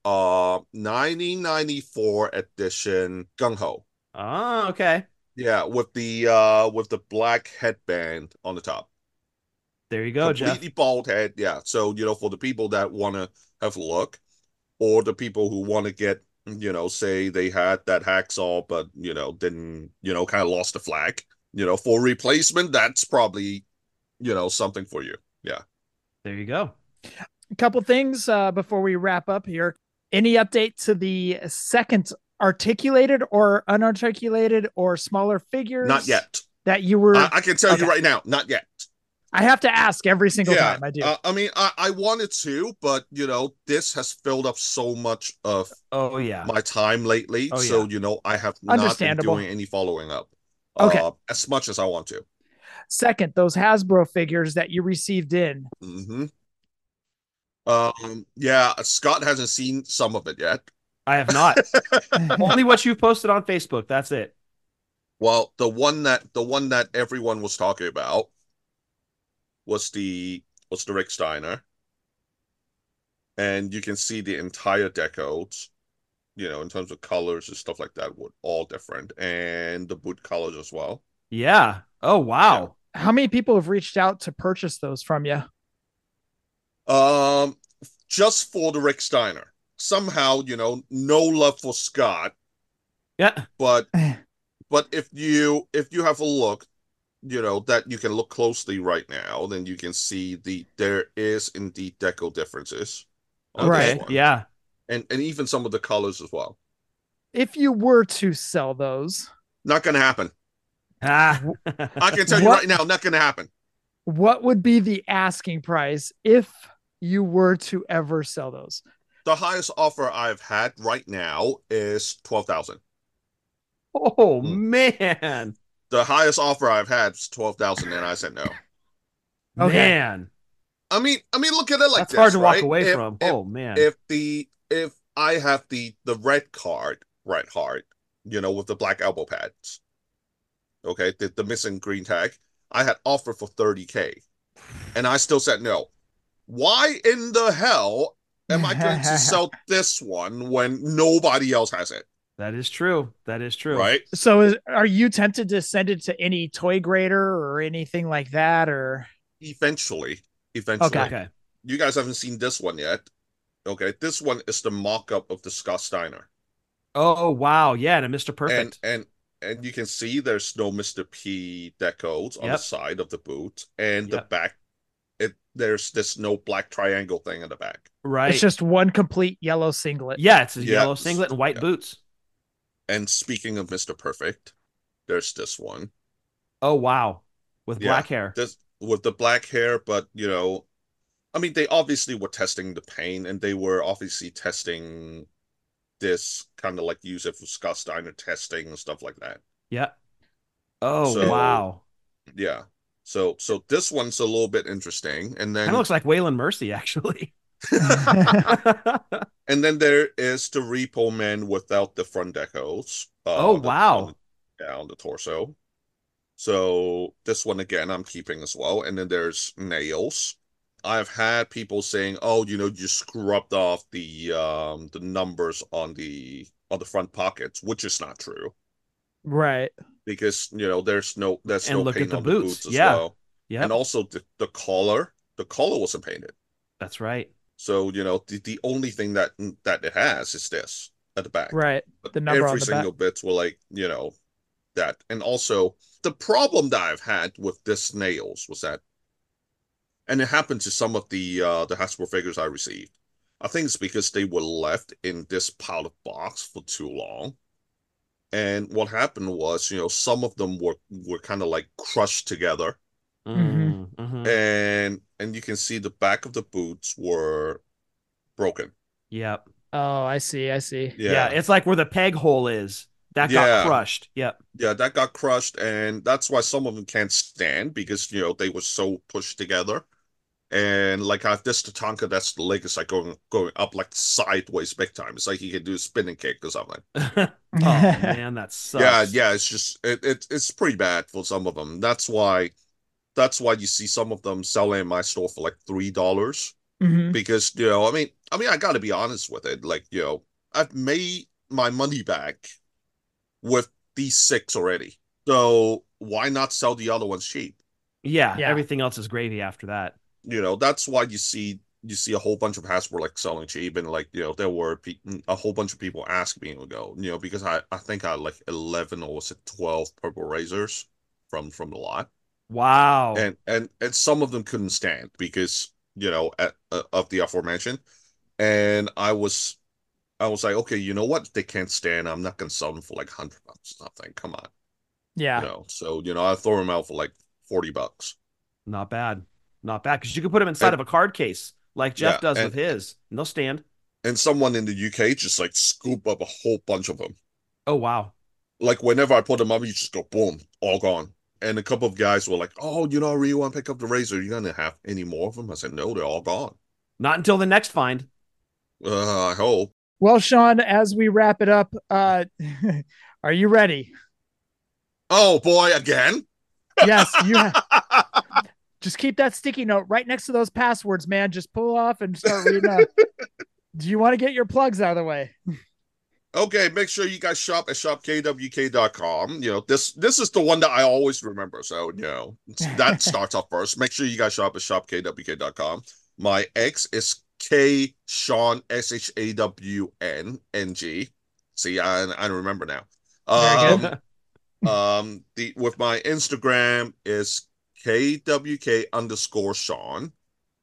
uh nineteen ninety-four edition Gung Ho. Oh, okay. Yeah, with the uh with the black headband on the top. There you go, Completely Jeff. bald head. Yeah. So, you know, for the people that want to have a look, or the people who want to get, you know, say they had that hacksaw, but, you know, didn't, you know, kind of lost the flag, you know, for replacement, that's probably, you know, something for you. Yeah. There you go. A couple things uh, before we wrap up here. Any update to the second articulated or unarticulated or smaller figures? Not yet. That you were. I, I can tell okay. you right now, not yet. I have to ask every single yeah, time. I do. Uh, I mean, I, I wanted to, but, you know, this has filled up so much of oh yeah my time lately. Oh, so, yeah. you know, I have not been doing any following up. Okay. Uh, as much as I want to. Second, those Hasbro figures that you received in. Mm-hmm. Um, yeah, Scott hasn't seen some of it yet. I have not. Only what you posted on Facebook. That's it. Well, the one that the one that everyone was talking about was the was the Rick Steiner, and you can see the entire deck codes, you know, in terms of colors and stuff like that, were all different, and the boot colors as well. Yeah. Oh wow. Yeah. How many people have reached out to purchase those from you? Um, just for the Rick Steiner. Somehow, you know, no love for Scott. Yeah. But but if you if you have a look, you know, that you can look closely right now, then you can see the there is indeed deco differences. Okay. Yeah. And and even some of the colors as well. If you were to sell those, not gonna happen. Ah. I can tell you right now, not gonna happen. What would be the asking price if you were to ever sell those? The highest offer I've had right now is twelve thousand. Oh mm. man. The highest offer I've had is twelve thousand, and I said no. Okay. Man. I mean, I mean, look at it like That's this. hard to right? walk away if, from. If, oh man. If the if I have the the red card, Red Heart, you know, with the black elbow pads, okay, the, the missing green tag, I had offered for thirty K, and I still said no. Why in the hell am I going to sell this one when nobody else has it? That is true. That is true. Right. So is, are you tempted to send it to any toy grader or anything like that? Or eventually, eventually. Okay. okay. You guys haven't seen this one yet. Okay. This one is the mock-up of the Scott Steiner. Oh, wow. Yeah. And Mister Perfect. And, and, and you can see there's no Mister P decos on yep. the side of the boot, and yep. the back. It there's this no black triangle thing in the back. Right. It's just one complete yellow singlet. Yeah, it's a yes. yellow singlet and white yeah. boots. And speaking of Mister Perfect, there's this one. Oh wow. With yeah, black hair. This with the black hair, but you know, I mean they obviously were testing the paint, and they were obviously testing this kind of like use it for Scott Steiner testing and stuff like that. Yeah. Oh so, wow. Yeah. So so this one's a little bit interesting, and then kind of looks like Waylon Mercy actually. And then there is the Repo Man without the front decals. Uh, oh on the, wow! On the, yeah, on the torso. So this one again, I'm keeping as well. And then there's Nails. I've had people saying, "Oh, you know, you scrubbed off the um the numbers on the on the front pockets," which is not true. Right. Because you know, there's no there's and no look paint at the on boots. the boots as yeah. well. Yeah. And also the the collar, the collar wasn't painted. That's right. So, you know, the, the only thing that that it has is this at the back. Right. But the number every on the single back. bits were like, you know, that. And also, the problem that I've had with this Nails was that, and it happened to some of the uh, the Hasbro figures I received. I think it's because they were left in this pile of box for too long. And what happened was, you know, some of them were, were kind of like crushed together. Mm-hmm. Mm-hmm. And and you can see the back of the boots were broken. Yep. Oh, I see. I see. Yeah, yeah it's like where the peg hole is. That yeah. got crushed. Yep. Yeah, that got crushed, and that's why some of them can't stand because you know they were so pushed together. And like I have this Tatanka, that's the leg is like going going up like sideways big time. It's like he can do a spinning kick or something. Oh man, that sucks. Yeah, yeah, it's just it, it it's pretty bad for some of them. That's why that's why you see some of them selling in my store for like three dollars. Mm-hmm. Because, you know, I mean, I mean, I got to be honest with it. Like, you know, I've made my money back with these six already. So why not sell the other ones cheap? Yeah, Yeah. everything else is gravy after that. You know, that's why you see you see a whole bunch of hats were like selling cheap, and like, you know, there were pe- a whole bunch of people asking me to go, you know, because I I think I had like eleven or was it twelve purple razors from from the lot, Wow. and and and some of them couldn't stand because, you know, at, uh, of the aforementioned, and I was I was like, okay, you know what, they can't stand. I'm not gonna sell them for like hundred bucks or something. Come on, Yeah. you know. So, you know, I throw them out for like forty bucks. Not bad. Not bad. Because you could put them inside And, of a card case like Jeff yeah, does and, with his. And they'll stand. and someone in the U K just like scoop up a whole bunch of them. Oh, wow. Like whenever I put them up, you just go boom, all gone. And a couple of guys were like, "Oh, you know, I really want to pick up the razor. You're gonna have any more of them?" I said, "No, they're all gone." Not until the next find. Uh, I hope. Well, Sean, as we wrap it up, uh, are you ready? Oh boy, again? Yes, you. Ha- Just keep that sticky note right next to those passwords, man. Just pull off and start reading up. Do you want to get your plugs out of the way? Okay, make sure you guys shop at shop K W K dot com. You know, this this is the one that I always remember. So, you know, that starts off first. Make sure you guys shop at shop K W K dot com. My X is K Shawn, S H A W N N G. See, I, I remember now. Um, um, the with my Instagram is K W K underscore Sean.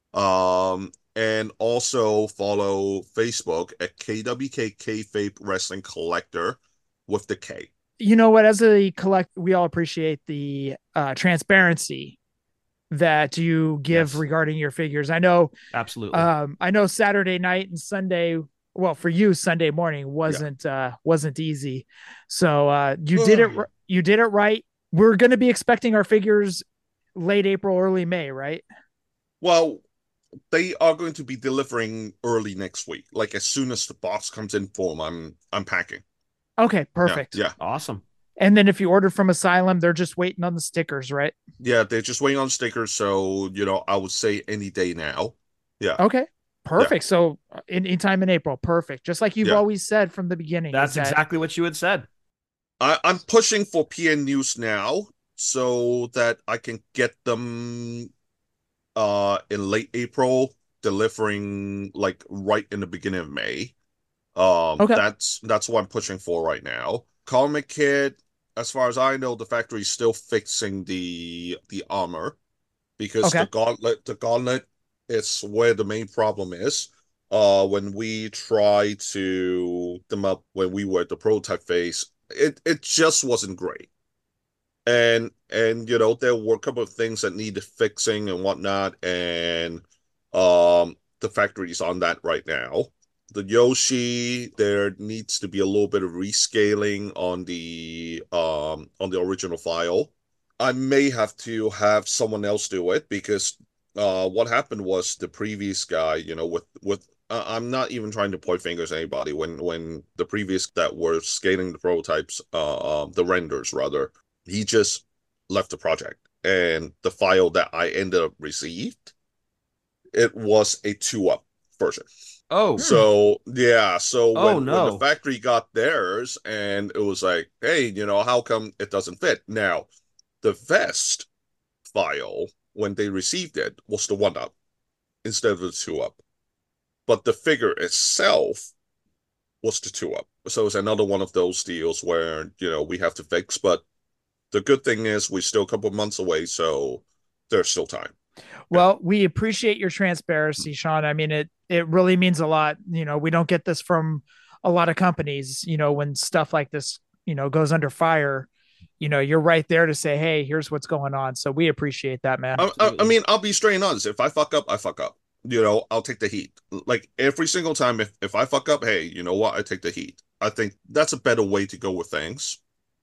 Um, and also follow Facebook at K W K Kayfabe Wrestling Collector with the K. You know what? As a collect, we all appreciate the uh, transparency that you give Yes. regarding your figures. I know, Absolutely. um, I know Saturday night and Sunday. Well, for you, Sunday morning wasn't uh, wasn't easy. So uh, you did it. You did it right. We're going to be expecting our figures late April, early May, right? Well, they are going to be delivering early next week. Like as soon as the box comes in for them, I'm I'm packing. Okay, perfect. Yeah, yeah. Awesome. And then if you order from Asylum, they're just waiting on the stickers, right? Yeah, they're just waiting on stickers. So, you know, I would say any day now. Yeah. Okay. Perfect. Yeah. So anytime in April. Perfect. Just like you've yeah. always said from the beginning. That's that... exactly what you had said. I, I'm pushing for P N News now so that I can get them uh, in late April, delivering like right in the beginning of May. Um, okay. That's that's what I'm pushing for right now. Comic Kid, as far as I know, the factory is still fixing the the armor because okay. the gauntlet the gauntlet is where the main problem is. Uh, when we try to them up when we were at the prototype phase, it it just wasn't great. And and you know there were a couple of things that needed fixing and whatnot, and um the factory's on that right now. The Yoshi, there needs to be a little bit of rescaling on the um on the original file. I may have to have someone else do it because uh what happened was the previous guy, you know, with with uh, I'm not even trying to point fingers at anybody. When when the previous that were scaling the prototypes, uh um, the renders rather, he just left the project, and the file that I ended up received, it was a two up version. Oh, so yeah. So oh, when, no. when the factory got theirs, and it was like, hey, you know, how come it doesn't fit? Now, the vest file when they received it was the one up instead of the two up, but the figure itself was the two up. So it's another one of those deals where you know we have to fix. But the good thing is we're still a couple of months away, so there's still time. Well, we appreciate your transparency, Sean. I mean, it it really means a lot. You know, we don't get this from a lot of companies, you know, when stuff like this, you know, goes under fire, you know, you're right there to say, hey, here's what's going on. So we appreciate that, man. I, I, I mean, I'll be straight and honest. If I fuck up, I fuck up. You know, I'll take the heat. Like every single time, if, if I fuck up, hey, you know what? I take the heat. I think that's a better way to go with things.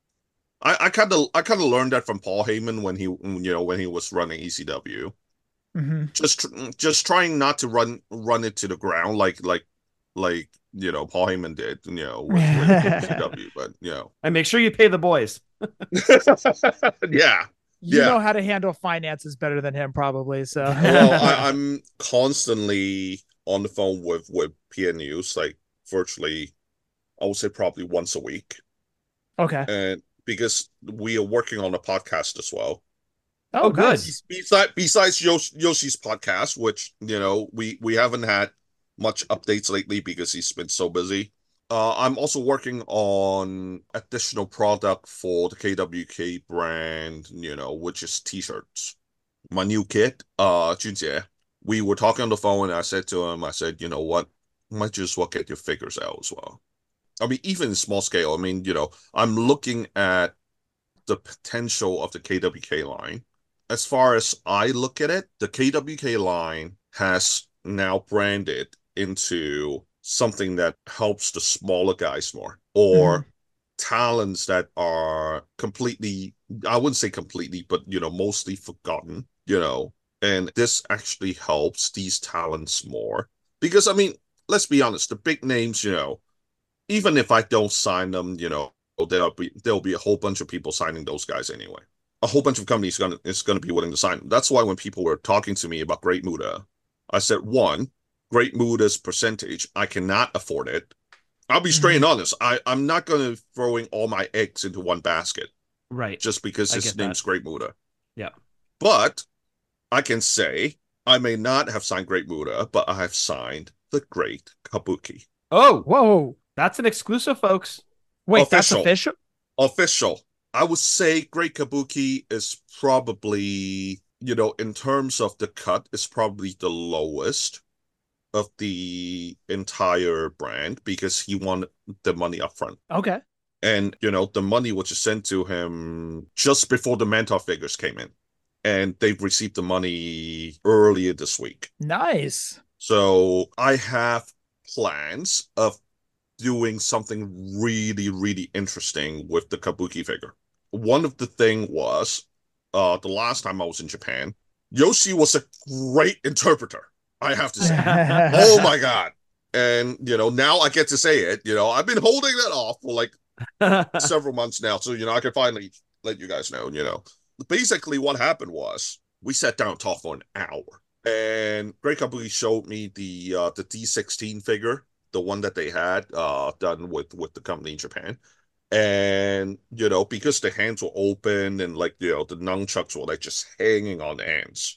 I, I kind of I kind of learned that from Paul Heyman when he, you know, when he was running E C W. Mm-hmm. Just, just trying not to run, run it to the ground like, like, like you know, Paul Heyman did, you know, with, with E C W. But you know, and make sure you pay the boys. yeah, you yeah. know how to handle finances better than him, probably. So well, I, I'm constantly on the phone with with P N Us, like virtually, I would say probably once a week. Okay. And because we are working on a podcast as well. Oh, good. Nice. Besides, besides Yosh, Yoshi's podcast, which, you know, we, we haven't had much updates lately because he's been so busy. Uh, I'm also working on additional product for the K W K brand, you know, which is t-shirts. My new kid, uh, Junjie, we were talking on the phone and I said to him, I said, you know what, might just well get your figures out as well. I mean, even in small scale, I mean, you know, I'm looking at the potential of the K W K line. As far as I look at it, the K W K line has now branded into something that helps the smaller guys more, or mm-hmm. talents that are completely, I wouldn't say completely, but, you know, mostly forgotten, you know, and this actually helps these talents more. Because, I mean, let's be honest, the big names, you know, even if I don't sign them, you know, there'll be, there'll be a whole bunch of people signing those guys anyway. A whole bunch of companies gonna is going to be willing to sign them. That's why when people were talking to me about Great Muta, I said, one, Great Muta's percentage, I cannot afford it. I'll be straight and mm-hmm. honest. I, I'm not going to throwing all my eggs into one basket. Right. Just because his name's that. Great Muta. Yeah. But I can say I may not have signed Great Muta, but I have signed the Great Kabuki. Oh, whoa. That's an exclusive, folks. Wait, official. That's official? Official. I would say Great Kabuki is probably, you know, in terms of the cut, is probably the lowest of the entire brand because he wanted the money up front. Okay. And, you know, the money was just sent to him just before the Mentor figures came in. And they've received the money earlier this week. Nice. So I have plans of doing something really, really interesting with the Kabuki figure. One of the thing was, uh, the last time I was in Japan, Yoshi was a great interpreter, I have to say. Oh my God. And, you know, now I get to say it, you know, I've been holding that off for like several months now. So, you know, I can finally let you guys know, you know, basically what happened was we sat down and talked for an hour and Great Kabuki showed me the, uh, the D sixteen figure, the one that they had, uh, done with, with the company in Japan. And, you know, because the hands were open and like, you know, the nunchucks were like just hanging on the hands.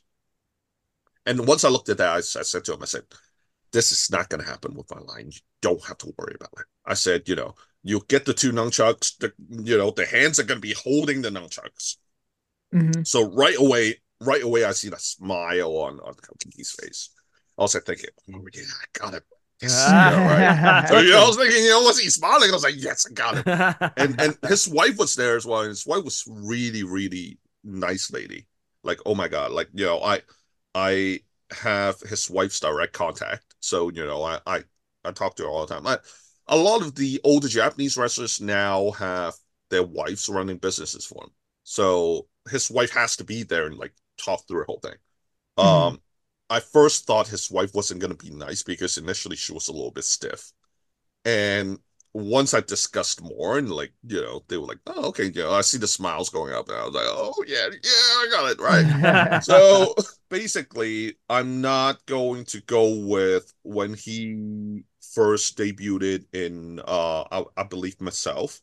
And once I looked at that, I, I said to him, I said, this is not going to happen with my line. You don't have to worry about it. I said, you know, you get the two nunchucks, the, you know, the hands are going to be holding the nunchucks. Mm-hmm. So right away, right away, I see that smile on, on Kabuki's face. I was like thinking, oh, yeah, I got it. Yes. Yeah, right. So, you know, I was thinking, you know, was he smiling? I was like, yes, I got it. And and his wife was there as well. And his wife was really, really nice lady. Like, oh my God. Like, you know, I I have his wife's direct contact. So, you know, I I, I talk to her all the time. I, a lot of the older Japanese wrestlers now have their wives running businesses for them. So his wife has to be there and like talk through the whole thing. Mm-hmm. Um I first thought his wife wasn't going to be nice because initially she was a little bit stiff. And once I discussed more and like, you know, they were like, oh, okay, you know, I see the smiles going up and I was like, oh yeah, yeah, I got it, right? So basically, I'm not going to go with when he first debuted in, uh, I, I believe myself,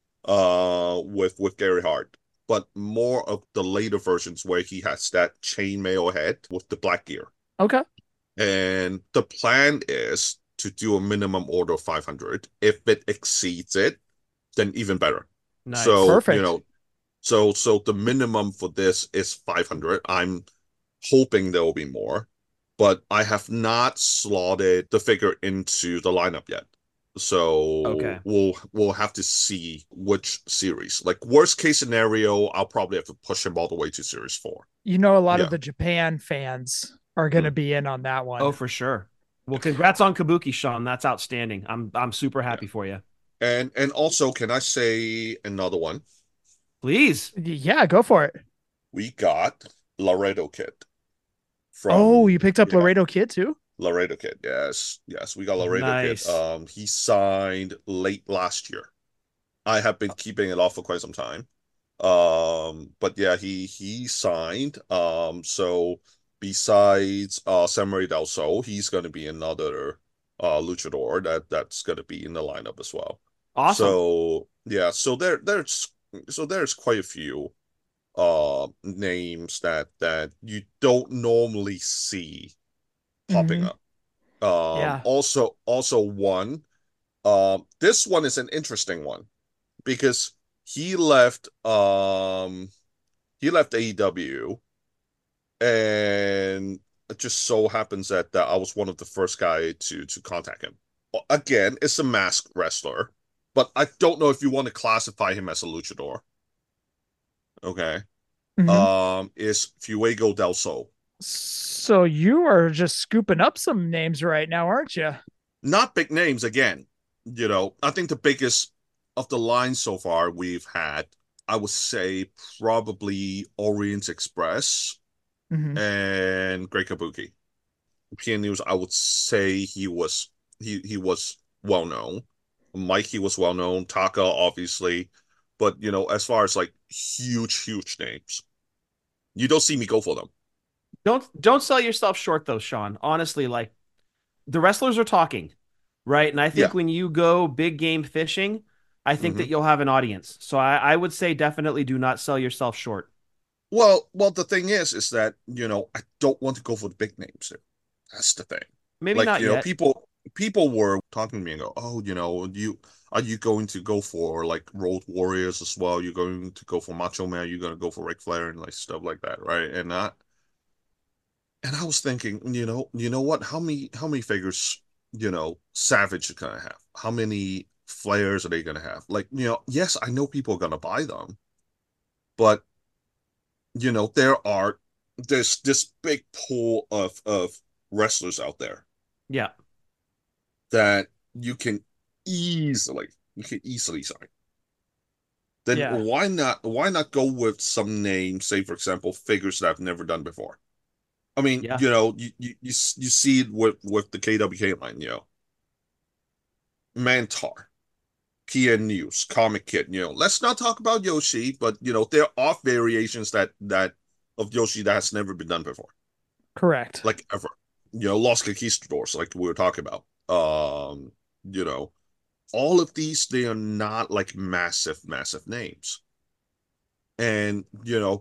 uh, with, with Gary Hart. But more of the later versions where he has that chainmail head with the black gear. Okay. And the plan is to do a minimum order of five hundred. If it exceeds it, then even better. Nice. So, Perfect. you know, so so the minimum for this is five hundred. I'm hoping there will be more, but I have not slotted the figure into the lineup yet. So okay. we'll we'll have to see which series. Like worst case scenario, I'll probably have to push him all the way to series four. You know, a lot Yeah. of the Japan fans are going to mm. be in on that one. Oh, for sure. Well, congrats on Kabuki, Sean. That's outstanding. I'm I'm super happy yeah. for you. And and also, can I say another one? Please. Yeah, go for it. We got Laredo Kid. From, oh, you picked up yeah. Laredo Kid too? Laredo Kid, yes. Yes, we got Laredo nice. Kid. Um, he signed late last year. I have been keeping it off for quite some time. Um, but yeah, he he signed. Um, so besides uh Samurai Del Sol, he's going to be another uh luchador that that's going to be in the lineup as well. Awesome. So yeah, so there there's so there's quite a few uh names that that you don't normally see popping Mhm. up. Um, Yeah. also also one. Um, this one is an interesting one because he left um he left A E W, and it just so happens that, that I was one of the first guy to to contact him. Again, it's a masked wrestler, but I don't know if you want to classify him as a luchador. Okay. Mhm. Um, is Fuego del Sol. So you are just scooping up some names right now, aren't you? Not big names again. You know, I think the biggest of the lines so far we've had, I would say probably Orient Express Mhm. and Great Kabuki. P N News, I would say he was he he was well known. Mikey was well known. Taka, obviously, but you know, as far as like huge, huge names, you don't see me go for them. Don't don't sell yourself short though, Sean. Honestly, like the wrestlers are talking, right? And I Yeah. think when you go big game fishing, I think hmm that you'll have an audience. So I, I would say definitely do not sell yourself short. Well, well, the thing is, is that you know I don't want to go for the big names here. That's the thing. Maybe Like not you know, yet. people people were talking to me and go, oh, you know, you are you going to go for like Road Warriors as well? You're going to go for Macho Man? You're going to go for Ric Flair and like stuff like that, right? And not and I was thinking, you know, you know what? How many how many figures, you know, Savage is gonna have? How many Flairs are they gonna have? Like, you know, yes, I know people are gonna buy them, but you know, there are there's this big pool of of wrestlers out there Yeah. that you can easily you can easily sign. Then Yeah. why not why not go with some names, say for example, figures that I've never done before? I mean, Yeah. you know, you you you, you see it with with the K W K line, you know, Mantar, P N News, Comic Kid, you know. Let's not talk about Yoshi, but you know, there are variations that that of Yoshi that has never been done before, Correct. like ever. You know, Los Conquistadors, like we were talking about. Um, you know, all of these they are not like massive, massive names. And, you know,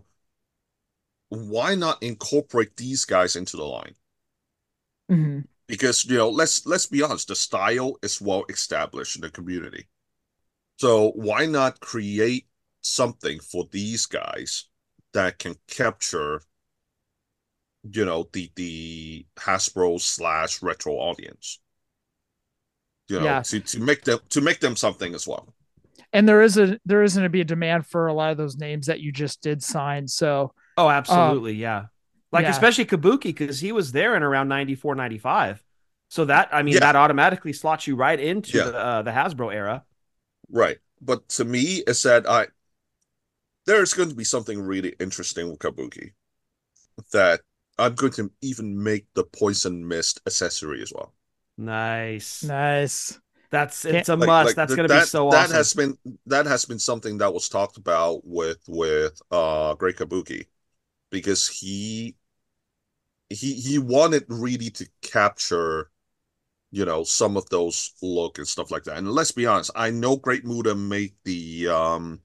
why not incorporate these guys into the line? Mhm. Because, you know, let's let's be honest, the style is well established in the community. So why not create something for these guys that can capture, you know, the the Hasbro slash retro audience? You know, Yeah. to to make them to make them something as well. And there is a there isn't to be a demand for a lot of those names that you just did sign. So Oh, um absolutely. Yeah. Like yeah. especially Kabuki because he was there in around ninety-four, ninety-five. So that I mean Yeah, that automatically slots you right into yeah, the uh, the Hasbro era. right. But to me, it's that I there's going to be something really interesting with Kabuki that I'm going to even make the poison mist accessory as well. Nice. Nice. That's Can't it's a Like must. like That's that gonna be that so that awesome. has been that has been something that was talked about with with uh Great Kabuki because he he he wanted really to capture, you know, some of those look and stuff like that. And let's be honest, I know Great Muda made the um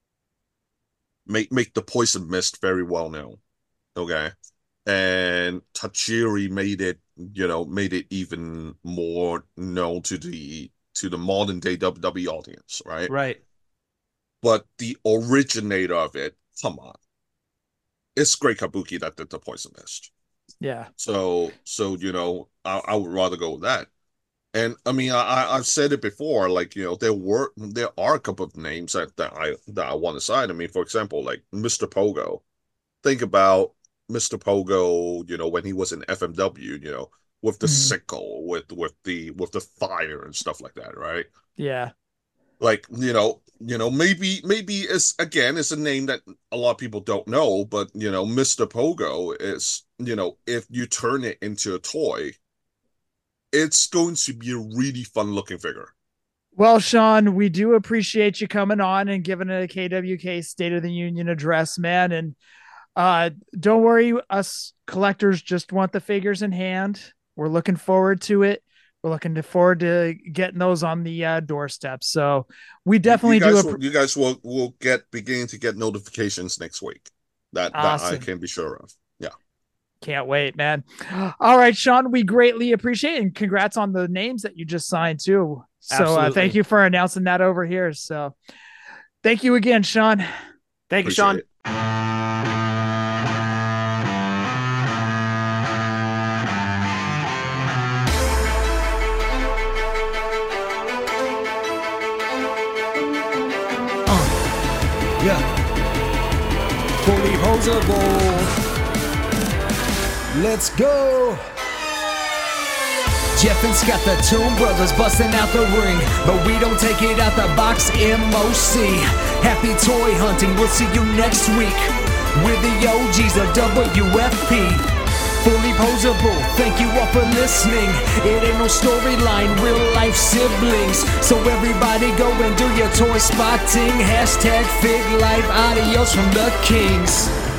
make make the poison mist very well known. Okay. And Tajiri made it, you know, made it even more known to the to the modern day W W E audience, right? Right. But the originator of it, come on, it's Great Kabuki that did the poison mist. yeah. So, so you know, I, I would rather go with that. And I mean, I I've said it before, like you know, there were there are a couple of names that, that I that I want to sign. I mean, for example, like Mister Pogo. Think about Mister Pogo, you know, when he was in F M W, you know, with the Mhm. sickle, with with the with the fire and stuff like that, right? Yeah. Like, you know, you know, maybe maybe it's again it's a name that a lot of people don't know, but you know, Mister Pogo is, you know, if you turn it into a toy, it's going to be a really fun looking figure. Well, Sean, we do appreciate you coming on and giving a K W K State of the Union address, man. And uh, don't worry, us collectors just want the figures in hand. We're looking forward to it. We're looking to forward to getting those on the uh, doorstep. So we definitely you guys, do. A... Will, you guys will will get beginning to get notifications next week. That, awesome. that I can be sure of. Yeah. Can't wait, man. All right, Sean, we greatly appreciate it. And congrats on the names that you just signed too. So uh, thank you for announcing that over here. So thank you again, Sean. Thank appreciate you, Sean. It. Yeah, fully posable. Let's go. Jeff and Scott, the Toon Brothers, busting out the ring, but we don't take it out the box. M O C, happy toy hunting. We'll see you next week. We're the O Gs of W F P. Fully posable, thank you all for listening. It ain't no storyline, real life siblings. So everybody go and do your toy spotting. Hashtag Fig Life, adios from the Kings.